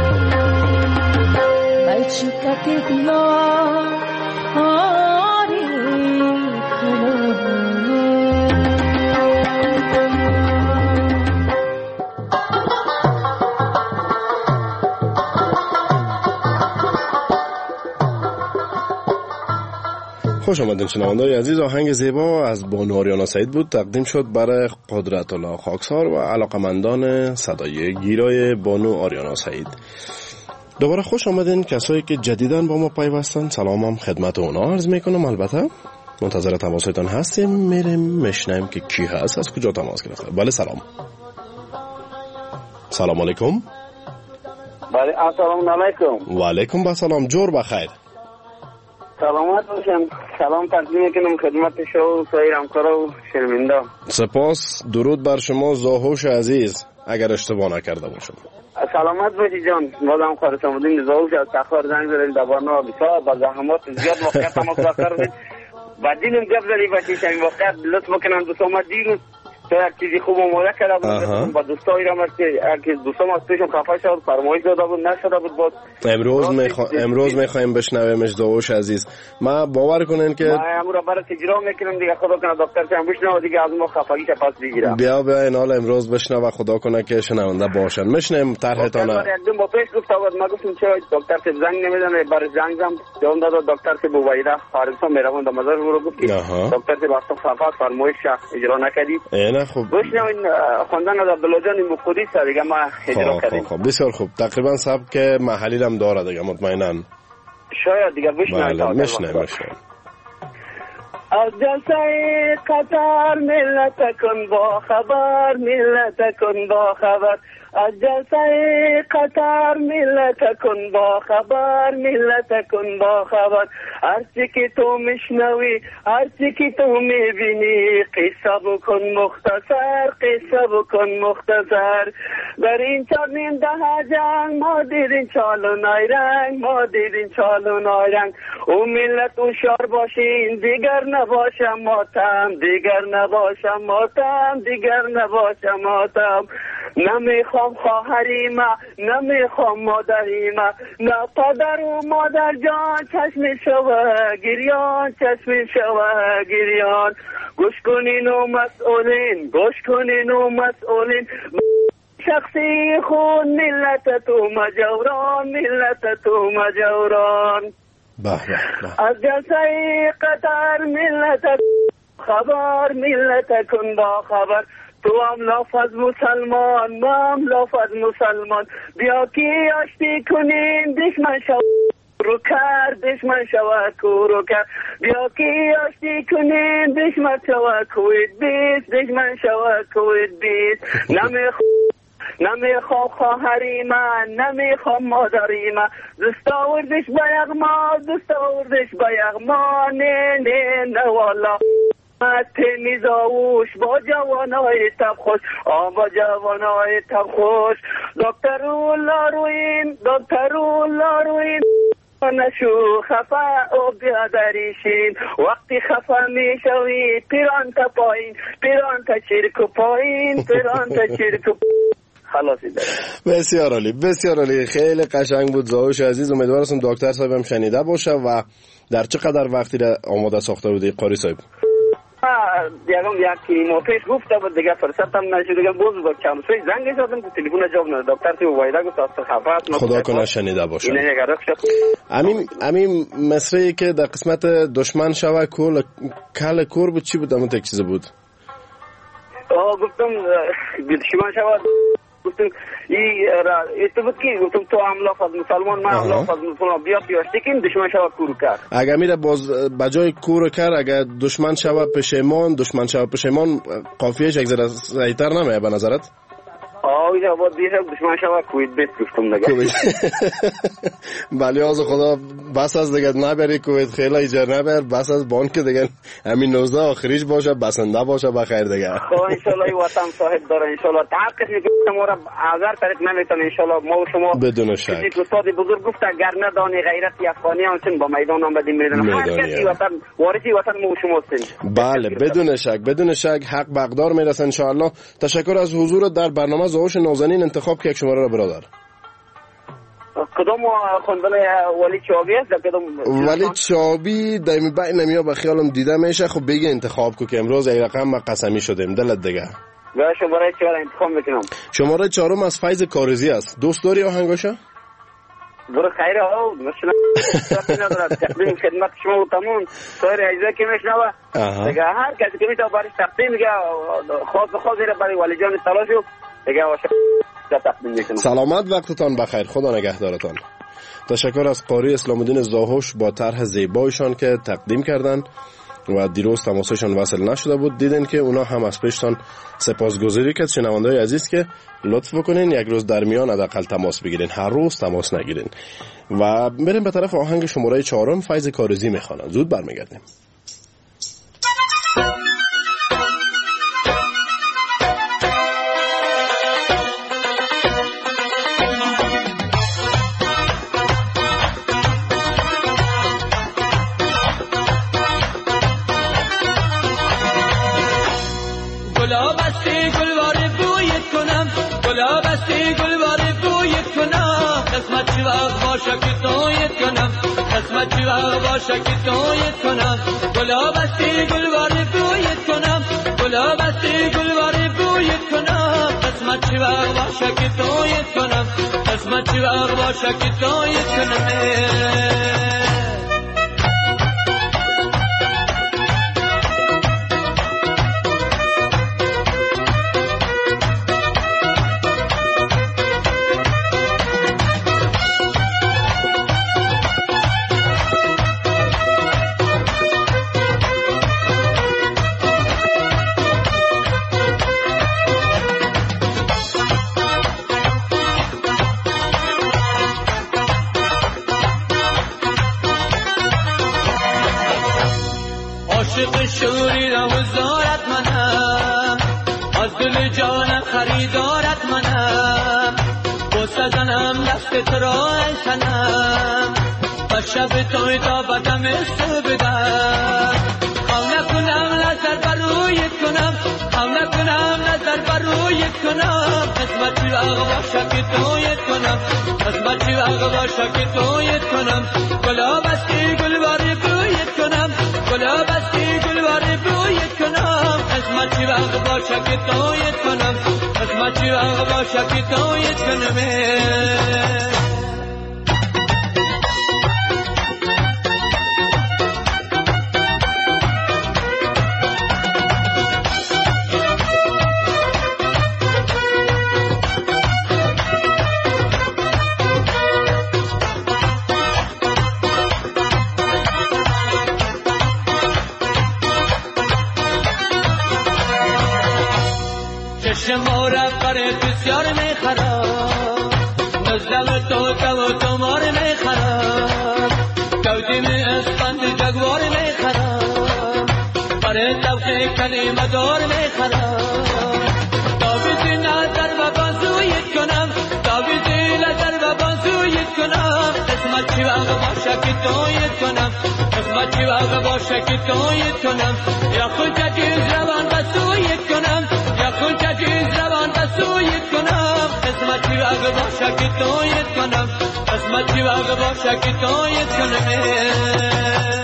باید چی ادراری خوش آمدین شنونده‌های عزیز. آهنگ زیبا از بانو آریانا سعید بود، تقدیم شد برای قدرت الله خاکسار و علاقمندان صدای گیرای بانو آریانا سعید. دوباره خوش آمدین کسایی که جدیداً با ما پیوستن. سلامم خدمت اونا عرض میکنم. البته منتظر تماستان هستیم. میریم میشنیم که کی هست، از کجا تماس گرفته. بله سلام. سلام علیکم. بله السلام علیکم. و علیکم السلام. جور بخیر. سلامت باشم. سلام تقدیم میکنم خدمت شما و سایر همکارا و شنونده. سپاس. درود بر شما زاهوش عزیز، اگر اشتباه نکرده باشم. سلامت باشی جان. بازم خواهرتان بودیم زاهوش از تخار زنگ زدیم در برنامه بسیار با زحمات زیاد واقعیت هم اکثر بود. بعدینم گپ زدی باشی شما واقعیت لطف بکنن دوستان دیروز تو یک چیزی خوب آماده کرده بود با دوستایی را که دوستان از پیشم خفه شد فرمایش داده بود نشده بود باز امروز میخوایم بشنویمش زاهوش عزیز. ما باور کنین که ما امروز برای اجرا میکنم دیگه خدا کنه دکتر هم بشنوه دیگه از ما خفگیش پس بگیره. بیا این حال امروز بشنوه خدا کنه که شنونده باشن. میشنیم طرحتان. یک با پیش گفت بود ما گفتم چه دکتر سے زنگ نمیزنه برای زنگ زدم جواب داد دکتر سے بوایدا خارجا میروند در مزار رو گفت دکتر سے واسه خفاش فرمایش اجرا نکردی. نه خوب بشنوین خواندن از عبدالله مقدس دیگه ما اجرا کردیم. بسیار خوب. تقریبا سبک محلی هم داره دیگه مطمئنا. شاید دیگه بشنوید. بله میشنویم. از جلسه قطر ملت کن با خبر ملت کن با خبر از جلسه قطر ملت کن با خبر ملت کن با خبر هرچی که تو میشنوی هرچی که تو میبینی قصه بکن مختصر قصه بکن مختصر در این چندین ده جنگ ما دیدین چالو نایرنگ ما دیدین چالو نایرنگ او ملت هوشیار باشین دیگر نباشه ماتم دیگر نباشه ماتم دیگر نباشه ماتم نمیخوام خواهری ما نمیخوام مادری ما نه پدر و مادر جان چشم شوه گریان چشم شوه گریان گوش کنین و مسئولین گوش کنین و مسئولین شخصی خود ملت تو مجوران ملت تو مجوران از جلسه قطر ملت خبر ملت کن با خبر تو هم لافظ مسلمان ما هم لافظ مسلمان بیا کی آشتی کنین دشمن شو رو کرد دشمن شود رو کرد بیا کی آشتی کنین دشمن شود کوید بیست دشمن شود کوید بیست نمیخوام خواهری من نمیخوام مادری من دست آوردش با یغما دست آوردش با یغما نه نه نه والا تمیزاوش با جوانای تب خوش با جوانای تب خوش دکتر الله روین نشو خفا و بیادریشین وقتی خفا میشوی پیران تا پایین پیران تا چرک پایین پیران تا چرک خلاصی داره. بسیار عالی بسیار عالی. خیلی قشنگ بود زاهوش عزیز. امیدوارم دکتر صاحب هم شنیده باشه. و در چقدر وقتی را آماده ساخته بودی قاری صاحب؟ یکی ما پیش گفته بود دیگه فرصت هم نشد دیگه باز با کم سوی زنگ زدم تو تلفن جواب نداد دکتر تو وایدا گفت از خفاست خدا کنه شنیده باشه. امین مصری که در قسمت دشمن شوه کل کور بود چی بود همون تک چیز بود؟ گفتم دشمن شوه گفتم تو بود که گفتم تو هم لافظ مسلمان من هم لافظ مسلمان بیا پیاشتی که دشمن شوه کورو کرد اگر میره باز بجای کورو کرد اگر دشمن شوه پشیمان قافیهش یک ذره صحیح‌تر نمیه به نظرت؟ اینجا با دیگه دشمن شما کویت بیت گفتم دیگه. بله از خدا بس از دیگه نبری کویت خیلی ایجا نبر بس از بانک دیگه همین 19 آخریش باشه بسنده باشه بخیر دیگه. خب ان شاء الله وطن صاحب داره ان شاء الله تحقیق میکنم ما را اگر طریق نمیتونه ان شاء الله ما و شما بدون شک. کسی استاد بزرگ گفت اگر ندانی غیرت افغانی همچنین با میدان آمدیم میدن هر کسی وطن وارثی وطن ما و شما هستیم. بله بدون شک حق بقدار میرسه ان شاء الله. تشکر از حضور در برنامه زاوش نازنین. انتخاب که یک شماره را برادر. کدوم خواندن ولی چابی است کدوم ولی چابی دائمی بین نمیا به خیالم دیده میشه. خب بگی انتخاب کو که امروز این رقم ما قسمی شدیم دلت دیگه. و شماره 4 انتخاب میکنم. شماره 4 از فیض کارزی است. دوست داری آهنگاشو؟ برو خیره ها مثلا ندارد تقدیم خدمت شما و تمام سایر اجزا که میشنوه دیگه هر کسی که میتونه برای تقدیم میگه خاص بخواست برای ولی جان تلاشو دیگه تقدیم میکنم. سلامت وقتتان بخیر. خدا نگهدارتان. تشکر از قاری اسلام الدین زاهوش با طرح زیبایشان که تقدیم کردن و دیروز تماسشان وصل نشده بود. دیدین که اونا هم از پیشتان سپاسگزاری کرد. شنونده‌های عزیز که لطف بکنین یک روز در میان حداقل تماس بگیرین هر روز تماس نگیرین و بریم به طرف آهنگ شماره 4 فیض کارزی میخوانه. زود برمیگردیم. باشه که تویت کنم گلاب استی گلوار بویت کنم گلاب استی گلوار بویت کنم قسمت چی باشه که تویت کنم قسمت چی باشه که تویت کنم. عاشق شوری و وزارت منم از دل جان خریدارت منم بوسه زنم دست تو را سنم و شب توی تا بدم سو بدم خم نکنم نظر برویت کنم خم نکنم نظر برویت کنم قسمت چی باشه که تویت کنم قسمت چی باشه که تویت کنم گلاب استی گلوار بویت کنم گلاب استی گلوار بویت کنم قسمت چی باشه که تویت کنم قسمت چی باشه که تویت کنم. شما را برای بسیار میخرم نزدم تو مار میخرم کودیم اسفند جگوار میخرم برای توقی کلمه دار میخرم تابیزی نظر و بازویت کنم تابیزی نظر و بازویت کنم قسمت چی باشه که تویت کنم قسمت چی باشه که تویت کنم یا خود جدیز روان بسویت کنم یا خود جدیز روان بسویت کنم قسمت چی باشه که تویت کنم قسمت چی باشه که تویت کنم.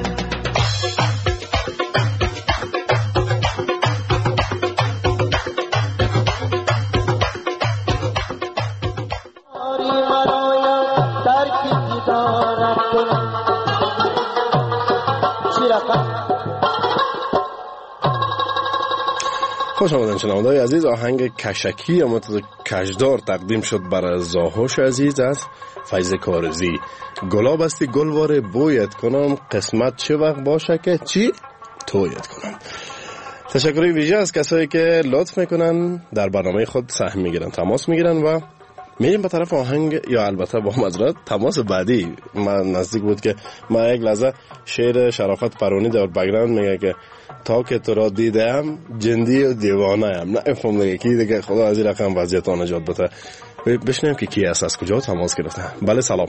خوش آمدن شنونده‌های عزیز. آهنگ کشکی یا متضاد کشدار تقدیم شد برای زاهوش عزیز از فیض کارزی. گلاب استی گلوار بویت کنم قسمت چه وقت باشه که چی تویت کنم. تشکری ویژه از کسایی که لطف میکنن در برنامه خود سهم میگیرن، تماس میگیرن و میریم به طرف آهنگ. یا البته با معذرت تماس بعدی من نزدیک بود که من یک لحظه شعر شرافت پرونی در بک‌گراند میگه که تا که تو را دیدم جندی و دیوانه ام. نه افهم دیگه خدا از این رقم وضعیت نجات بده. بشنیم که کی است، از کجا تماس گرفته. بله سلام.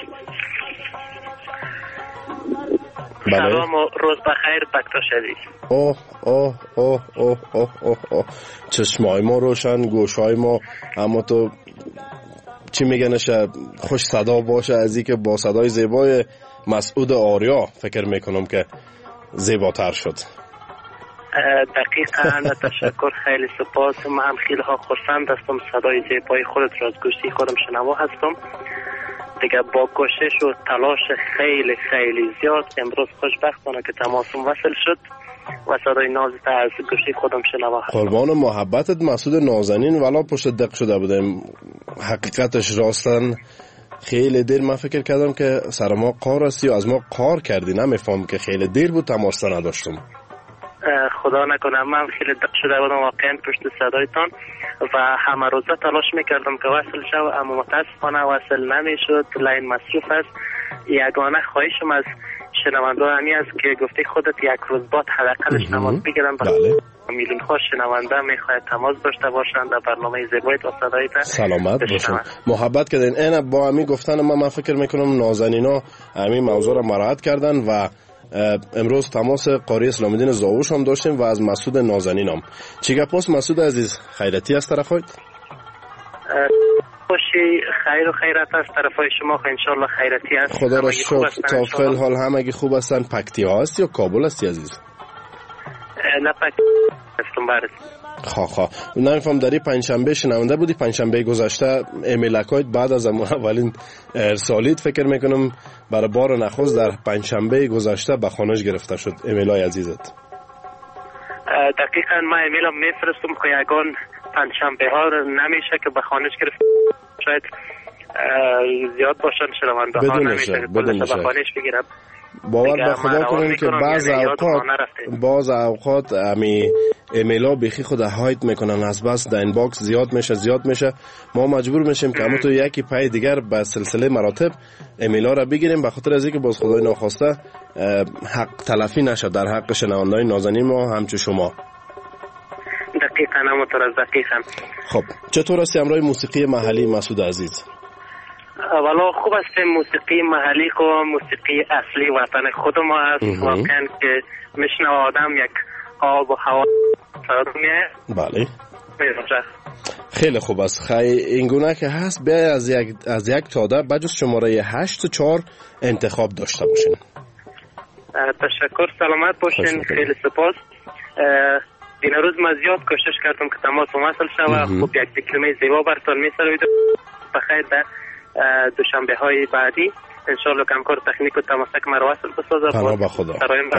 سلام و روز بخیر دکتر شدید. اوه اوه اوه اوه اوه اوه اوه چشمای ما روشن، گوشای ما، اما تو چی میگنش خوش صدا باشه از این که با صدای زیبای مسعود آریا فکر میکنم که زیباتر شد. دقیقاً تشکر، خیلی سپاس. من هم خیلی ها خرسند هستم صدای زیبای خودت را از گوشی خودم شنوا هستم. دیگه با کوشش و تلاش خیلی خیلی زیاد امروز خوشبختانه که تماسم وصل شد و صدای نازت از گوشی خودم شنوا هستم. قربان محبتت مسعود نازنین، ولی پشت دق شده بودیم. حقیقتش راستن خیلی دیر من فکر کردم که سر ما قار هستی و از ما قار کردی. نمیفهم که خیلی دیر بود تماس نداشتم. خدا نکنه، من خیلی دق شده بودم واقعا پشت صدایتان و همه روزه تلاش میکردم که وصل شو، اما متاسفانه وصل نمیشد، لین مصروف است. یگانه خواهشم از شنونده همی است که گفته خودت یک روز بعد حداقلش تماس بگیرن. بله. میلیون ها شنونده میخواید تماس داشته باشند در برنامه زیبایت و صدایت. سلامت باشن، محبت کردین. این با امی گفتن من فکر میکنم نازنینا امی موضوع را مراعات کردن و امروز تماس قاری اسلام الدین زاوش هم داشتیم و از مسعود نازنین هم. چی گپاست مسعود عزیز؟ خیرتی از طرفایت؟ باشی، خیر و خیرت از طرفای شما. انشالله خیرتی است. خدا را شکر. تا فعل حال همگی خوب هستن. پکتیا هستی یا کابل هستی عزیز؟ نه پکتیا هستم. برد خواه نمیفهم داری پنجشنبه شنونده بودی. پنجشنبه گذشته ایمیلکایت بعد از اولین ارسالیت فکر میکنم برای بار نخست در پنجشنبه گذشته به خانش گرفته شد ایمیلای عزیزت. دقیقاً من ایمیلم میفرستم که یگان پنجشنبه ها نمیشه که به خانش گرفت. شاید زیاد باشن شنونده ها نمیشه که کلش به خانش بگیرم. باور به خدا کنیم که بعض اوقات امی ایمیلا بیخی خود هایت میکنن، از بس در این باکس زیاد میشه ما مجبور میشیم که تو یکی پای دیگر به سلسله مراتب ایمیلا را بگیریم، به خاطر از اینکه باز خدای ناخواسته حق تلفی نشه در حق شنوندگان نازنین ما همچون شما. دقیقاً همونطور از دقیقاً. خب چطور هستی همراه موسیقی محلی مسعود عزیز؟ والا خوب است. موسیقی محلی خو موسیقی اصلی وطن خود ما است. واقعا که میشنه آدم یک آب و هوا سرد میه. بله خیلی خوب است. این گونه که هست بیا از یک تاده بجز شماره 8 و 4 انتخاب داشته باشین. تشکر، سلامت باشین. خیلی سپاس. این روز من زیاد کوشش کردم که تماس وصل شود. خوب یک دکلمه زیبا براتون میسروید بخیر در دوشنبه های بعدی انشالله کمکار تکنیک و تماسک مرا وصل بسازه. پناه با خدا.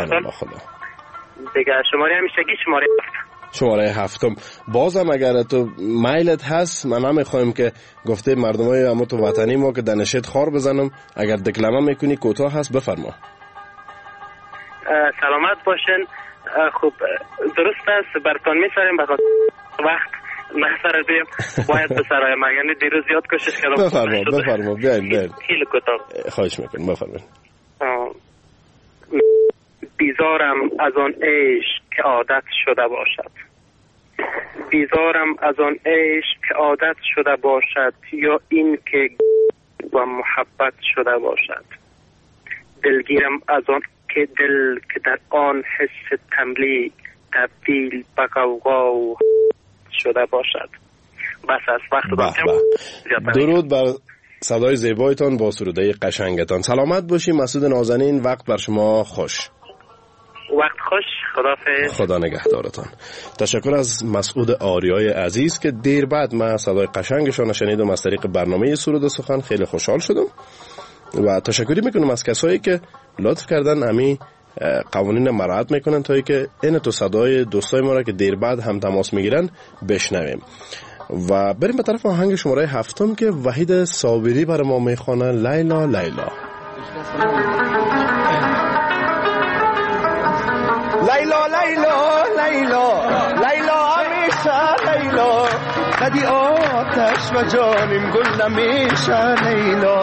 دیگه شماره همیشگی شماره 7 بازم اگر تو مایلت هست من نمیخوایم که گفته مردم های اما تو وطنی ما که دنشت خار بزنم، اگر دکلمه میکنی کوتاه هست بفرما. سلامت باشین. خوب درست است براتون میسریم به وقت نحسر دیم باید بسرای من، یعنی دیروز زیاد کوشش کردم. بفرما بیاین خیلی کوتاه خواهش میکنم بفرمایید. بیزارم از آن عشق که عادت شده باشد، بیزارم از آن عشق که عادت شده باشد، یا این که با محبت شده باشد. دلگیرم از آن که دل که در آن حس تملی تبدیل به غوغا شده باشد. بس از وقت درود بر صدای زیبایتان با سروده قشنگتان. سلامت باشی مسعود نازنین. وقت بر شما خوش. وقت خوش. خداحافظ. خدا نگهدارتان. تشکر از مسعود آریای عزیز که دیر بعد من صدای قشنگشان شنیدم از طریق برنامه سرود سخن. خیلی خوشحال شدم و تشکری میکنم از کسایی که لطف کردن امی قوانین مراعات میکنن تا که این تو صدای دوستای ما را که دیر بعد هم تماس میگیرن بشنویم و بریم به طرف آهنگ شماره 7 که وحید صابری برای ما میخوانه. لیلا لیلا. لیلا لیلا لیلا لیلا همیشه لیلا قدی آتش و جانم گل نمیشه لیلا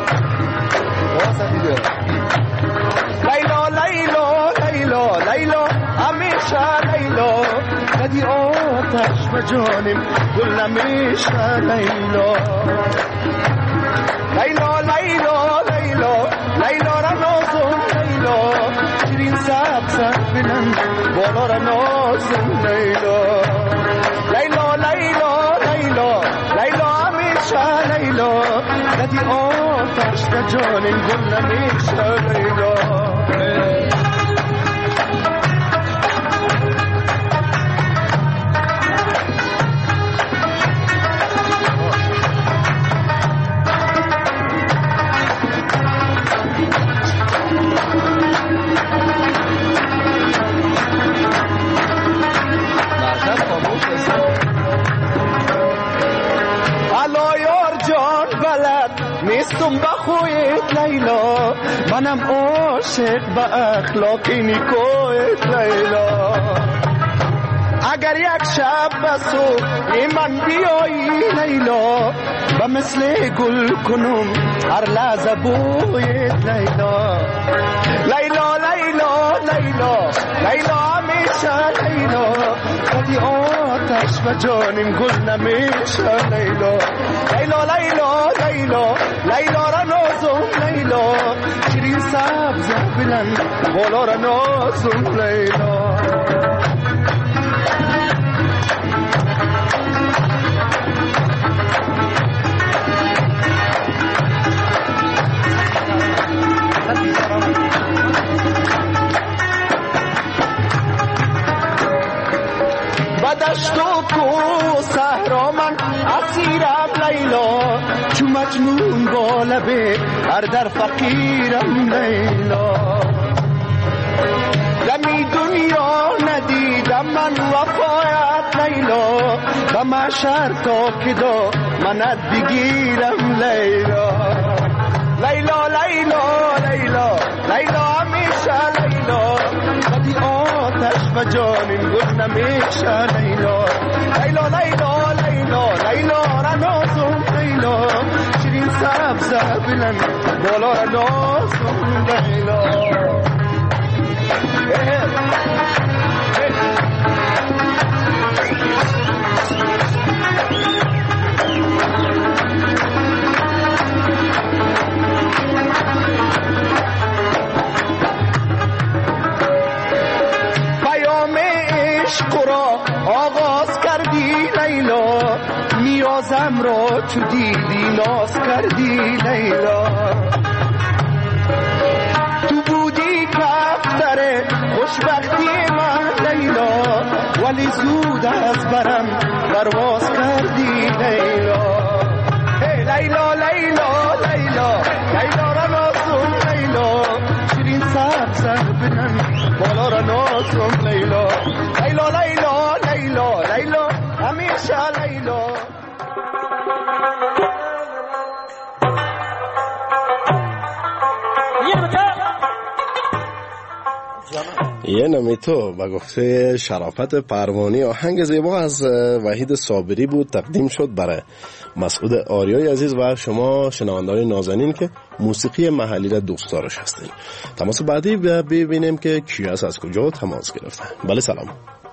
لیلا لیلا لیلا لیلا همیشه لیلا قدی آتش و جانم گل نمیشه لیلا لیلا لیلا لیلا لیلا را نازم لیلا شیرین سبز بلند بالا را نازم لیلا لیلا لیلا لیلا لیلا همیشه لیلا قدی آتش و جانم گل نمیشه لیلا نیستم با خویت لیلا منم عاشق با اخلاقی نیکویت لیلا اگر یک شب بسو من بیایی لیلا و مثل گل کنم هر لحظه بویت لیلا لیلا لیلا لیلا لیلا همیشه لیلا قدی آتش و جانم گل نمیشه لیلا لیلا لیلا لیلا لیلا را نازم لیلا شیرین سبز بلند بالا را نازم لیلا دشت و کو صحرا من اسیرم لیلا چو مجنون با لبه هر در فقیرم لیلا دمی دنیا ندیدم من وفایت لیلا و محشر تا که دا منت بگیرم لیلا لیلا لیلا لیلا لیلا همیشه لیلا قدی آتش و جانم گل نمیشه لیلا لیلا لیلا لیلا لیلا را نازم لیلا شیرین سبز بلند بالا را نازم لیلا آغاز کردی لیلا نیازم را تو دیدی ناز کردی لیلا تو بودی کفتر خوشبختی من لیلا ولی زود از برم پرواز کردی لیلا لیلا لیلا لیلا لیلا را نازم لیلا شیرین سبز بلند بالا را نازم لیلا لیلا لیلا لیلا لیلا همیشه لیلا یه نمی تو با گفته شرافت پروانی آهنگ زیبا از وحید صابری بود تقدیم شد برای مسعود آریای عزیز و شما شنوندگان نازنین که موسیقی محلی را دوست دارش هستین. تماس بعدی ببینیم که کی است از کجا تماس گرفته. بله سلام.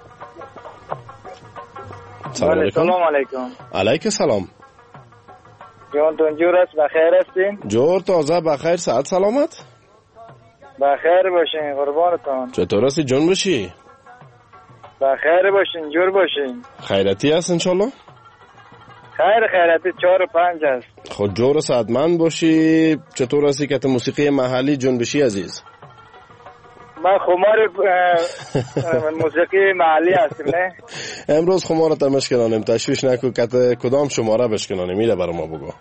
سلام علیکم. علیک سلام. جانتون جور است بخیر هستین؟ جور تازه بخیر صحت سلامت؟ بخیر باشین قربانتان. چطور هستی جون باشی؟ بخیر باشین جور باشین. خیرتی هست انشالله؟ خیرتی 4 و 5 هست. خود جور و سعدمند باشی. چطور هستی که موسیقی محلی جنبشی عزیز؟ من خمار موسیقی محلی هستم نه؟ امروز خمار تا مشکنانیم تشویش نکو که کدام شماره بشکنانیم میره برای ما بگو.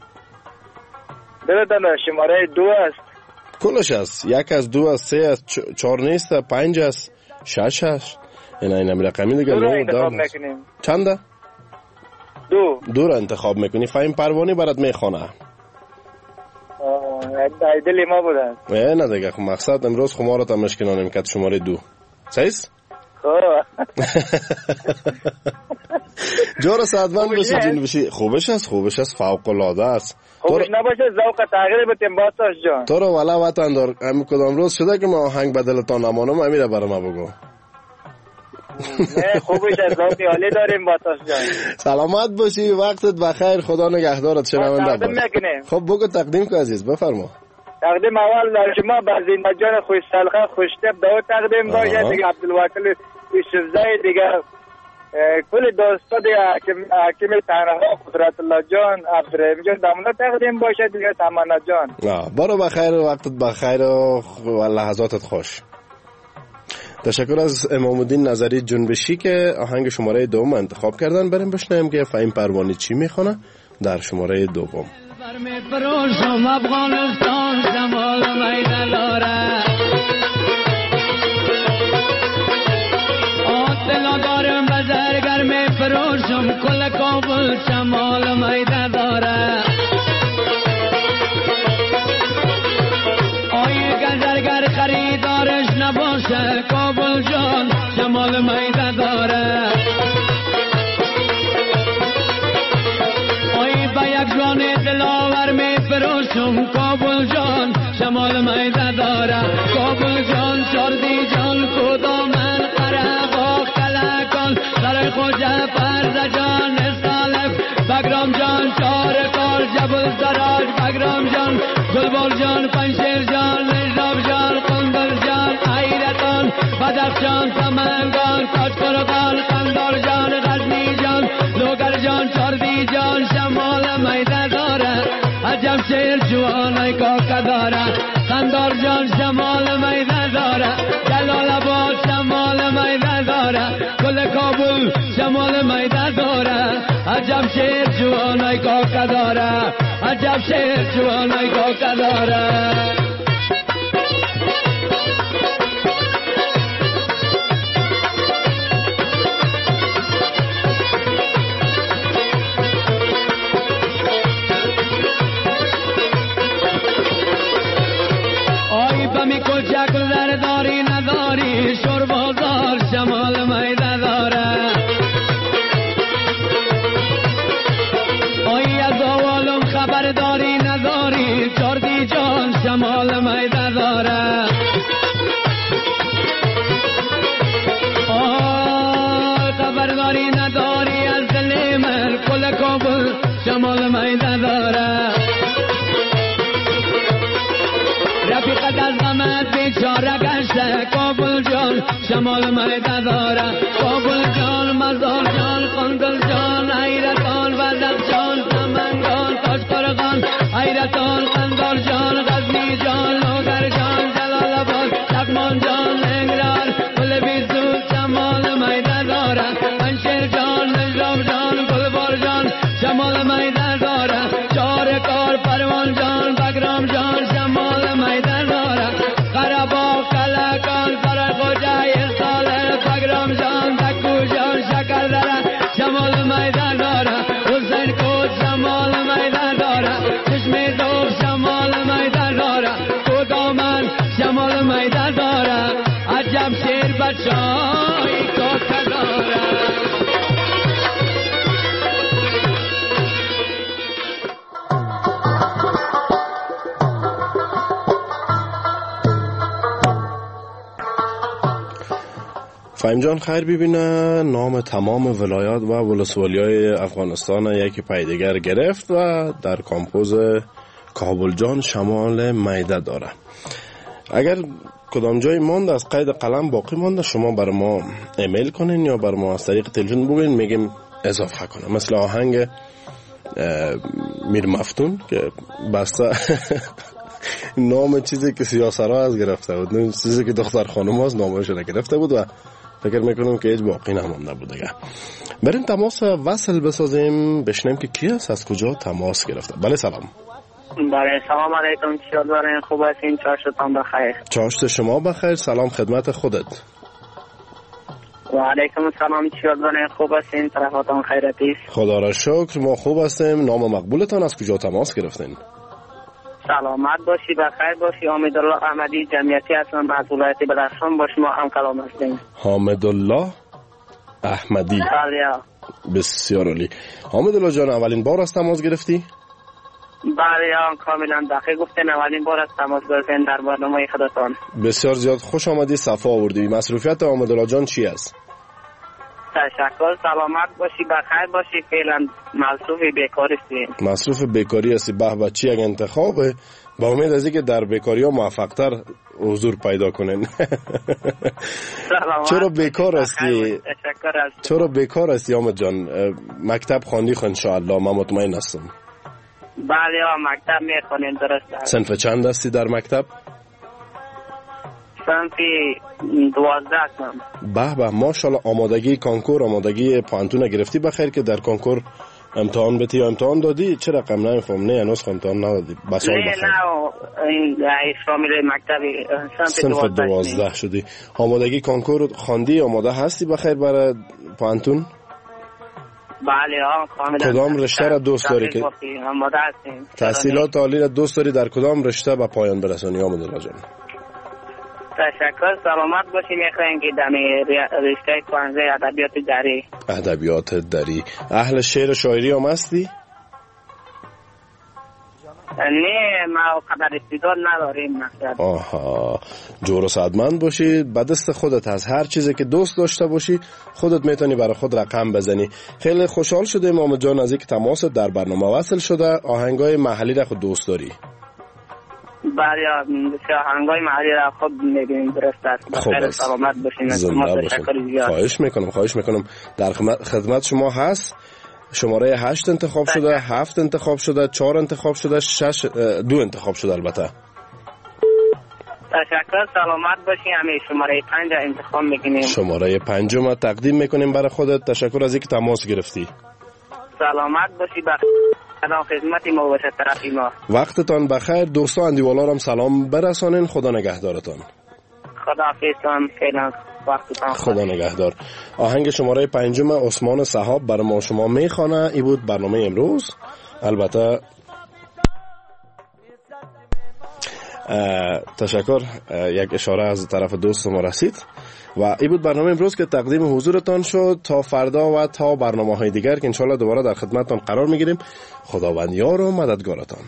دلتان شماره 2 است. کلش است. 1 از 2 از 3 از 4 نیست 5 از 6 هست. این رقمی دیگه چنده؟ 2 را انتخاب میکنی. فهم پروانی برات میخونه. دلی ما بودن. نه دیگه مقصد امروز خمارت مشکنانیم که شماره 2. صحیح؟ جور سعدمند باشی جون بشی. خوبش است فوق العاده است. خوبش نباشه ذوق تغییر بتیم باتاش جان. تو رو والا وطن دار هم کدام روز شده که ما آهنگ بدلتان نمانم امیره برای ما بگو. نه خوبش از ذوقی عالی داریم باتاش جان. سلامت باشی وقتت بخیر خدا نگهدارت شنونده باش. خب بگو تقدیم کن عزیز بفرما. تقدیم اول در شما بزینده جان خوش سلخه خوشتب دعوت تقدیم باشه دیگه عبدالوکیل یوسفزای دیگه کل دوستا دیگه حکیم تنها قدرت الله جان عبدالرحیم جان دامنه تقدیم باشه دیگه تمنا جان. برو بخیر وقتت بخیر و لحظاتت خوش. تشکر از امام الدین نظری جنبشی که آهنگ شماره دوم انتخاب کردن. بریم بشنویم که فهیم پروانی چی میخونه در شماره دوم. فروشم افغانستان شمال میدان داره آتلا دارم بزرگر می فروشم کل کابل شمال میدان داره آیه گزرگر خریدارش نباشه کابل جان شمال میدان داره جان دلاور می فروشم کابل جان شمال میده داره کابل جان چاردی جان کدامن قره با کلکان سر خوجه فرز جان سالف بگرام جان چار کار جبل زراج بگرام جان گلبال جان پنشیر جان نجاب جان قندل جان حیرتان بدخشان سمنگان تاجقرغان قندار جان غزنی جان لوگر جان چاردی جان شمال میده داره عجب شیر جوانای کاکا داره قندار جان شمال میده داره جلال آباد شمال میده داره کل کابل شمال میده داره عجب شیر جوانای کاکا داره عجب شیر جوانای کاکا داره. کوچک داری نداری شور بازار شمال میده داره آی از آوالم خبر داری نداری چاردی جان شمال میده داره آی خبر داری نداری از دل من کل کابل شمال میده داره رفیقت از غمت بیچاره گشته کابل جان شمال میده داره کابل جان مزار جان قندل جان حیرتان بدخشان سمنگان تاجقرغان حیرتان قندار جان غزنی جان لوگر جان جلال آباد لغمان جان ننگرهار گل بیزو شمال میده داره پنشیر جان نجاب جان گلبار جان شمال میده داره چار کار پروان جان بگرام جان شمال میده داره قربا کلکان سر خوجه ساله بگرام جان دکو جان شکر داره شمال میده داره حسین کود شمال میده داره چشم دوب شمال میده داره کدامن شمال میده داره عجب شیر بچه‌ای کاکا داره. فهیم جان خیر ببینه نام تمام ولایات و ولسوالی‌های افغانستان یکی پای دیگر گرفت و در کامپوز کابل جان شمال میده داره. اگر کدام جای مانده از قید قلم باقی مانده شما بر ما ایمیل کنین یا بر ما از طریق تلفن بگوین میگیم اضافه کنه. مثل آهنگ میر مفتون که بسته نام چیزی که سیاسرها از گرفته بود، چیزی که دختر خانم هاست نامشون گرفته بود و فکر میکنم که هیچ باقی نمانده بود دیگه. بریم تماس وصل بسازیم بشنیم که کی است از کجا تماس گرفته. بله سلام. بله سلام علیکم، چیکار دارین؟ خوب هستین؟ چاشتان بخیر. چاشت شما بخیر. سلام خدمت خودت. و علیکم السلام، چیکار دارین؟ خوب هستین؟ طرفاتون خیرتی است؟ خدا را شکر ما خوب هستیم. نام مقبولتان از کجا تماس گرفتین؟ سلامت باشی، بخیر باشی. حامدالله احمدی جمعیتی هستم از ولایت بدخشان. با شما هم کلام هستیم. حامدالله احمدی. بله. بسیار عالی. حامدالله جان، اولین بار از تماس گرفتی؟ بله کاملا دقیق گفتین، اولین بار از تماس گرفتین در برنامه خودتان. بسیار زیاد خوش آمدی، صفا آوردی. مصروفیت حامدالله جان چی است؟ تشکر. سلامت باشی، بخیر باشی. فعلا مصروف بیکاری هستی. مصروف بیکاری هستی؟ به بچی یک انتخابه، با امید از اینکه در بیکاری ها موفق‌تر حضور پیدا کنین. چرا بیکار هستی؟ چرا بیکار هستی حامد جان؟ مکتب خواندی ان شاء الله، من مطمئن هستم. بله مکتب میخونیم، درست. صنف چند هستی در مکتب؟ صنف 12 هستم. به به ماشاءالله. آمادگی کنکور، آمادگی پانتون گرفتی بخیر که در کنکور امتحان بتی یا امتحان دادی؟ چه رقم نمیفهم؟ نه هنوز امتحان ندادی؟ بسال بخیر. نه این شامل مکتبی صنف 12 شدی. آمادگی کنکور خواندی؟ آماده هستی بخیر برای پانتون؟ بله کاملا. کدام رشته را دوست داری که آماده هستیم؟ تحصیلات عالی را دوست داری در کدام رشته به پایان برسانی حامدالله جان؟ تشکر. سلامت باشی. میخوایم که در رشته خواننده ادبیات دری. ادبیات دری. اهل شعر و شاعری هم هستی؟ نه ما قدر استعداد نداریم. آها، جور و سعادتمند باشی. به دست خودت از هر چیزی که دوست داشته باشی خودت میتونی برای خود رقم بزنی. خیلی خوشحال شدیم حامد جان از اینکه تماس در برنامه وصل شده. آهنگای محلی را خود دوست داری؟ بله آهنگای محلی را خود میبینیم، درست است. بخیر سلامت باشین. خواهش میکنم. در خدمت شما هست. شماره 8 انتخاب شده، 7 انتخاب شده، 4 انتخاب شده، 2 انتخاب شده البته. تشکر. سلامت باشی. همه شماره 5 انتخاب میکنیم. شماره 5 ما تقدیم میکنیم برای خودت. تشکر از اینکه تماس گرفتی. سلامت باشی. سلام خدمت ما باشه طرفی ما. وقتتان بخیر. دوستا اندیوالا هم سلام برسانین. خدا نگهدارتان. خدا حافظتان. فعلا وقتتان خدا نگهدار. آهنگ شماره 5 عثمان صحاب برای ما شما میخوانه. این بود برنامه امروز. البته تشکر. یک اشاره از طرف دوست ما رسید و این بود برنامه امروز که تقدیم حضورتان شد. تا فردا و تا برنامه های دیگر که انشالله دوباره در خدمتتان قرار میگیریم. خداوند یار و مددگارتان.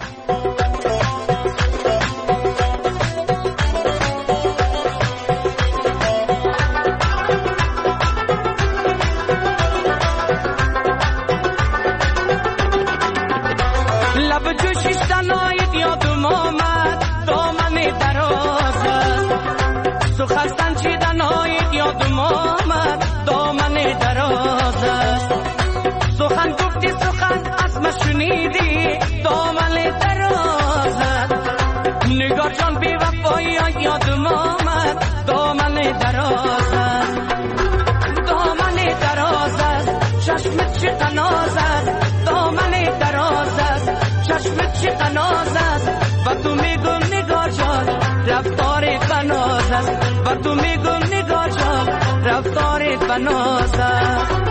سخن چیدن های یادم آمد دامن دراز است. سخن گفتی سخن از ما شنیدی دامن دراز است. نگار جان بی وفایی یادم آمد دامن دراز است. دامن دراز است. چشمت چه قناز است. دامن دراز است. چشمت چه قناز است. و تو میگم نگار جان رفتار بناز است. و تو میگم نگار جان رفتار بناز است.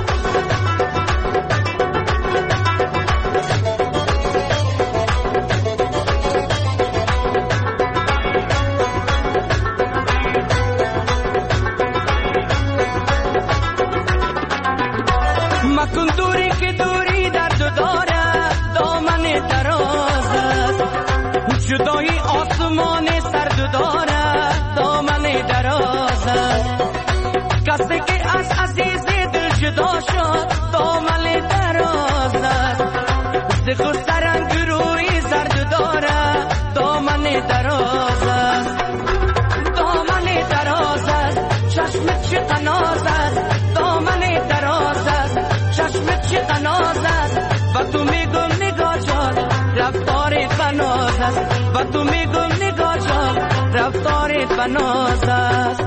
مکن دوری که دوری درد دارد دامن دراز است. جدایی آسمان سرد دارد دامن دراز است. کسی که از عزیز دل جدا شد دامن دراز است. زخ سرنگ روی زرد دارد دامن دراز است. دامن دراز است. چشمت چه قناز است. دامن دراز است. چشمت چه قناز است. و تو میگم نگاه جان رفتار بناز است. و تو میگم نگاه جان رفتار بناز است.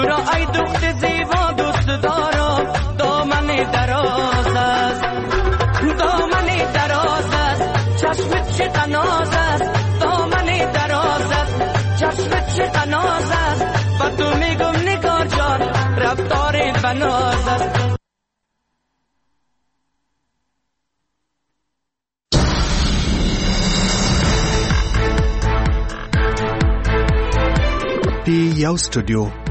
را ای دختر زیبا دوست دارم دامن دراز است دامن دراز است چشمت چه قناز است دامن دراز است چشمت چه قناز است و تو میگم نگار جان رفتارت بناز است. دی یو استودیو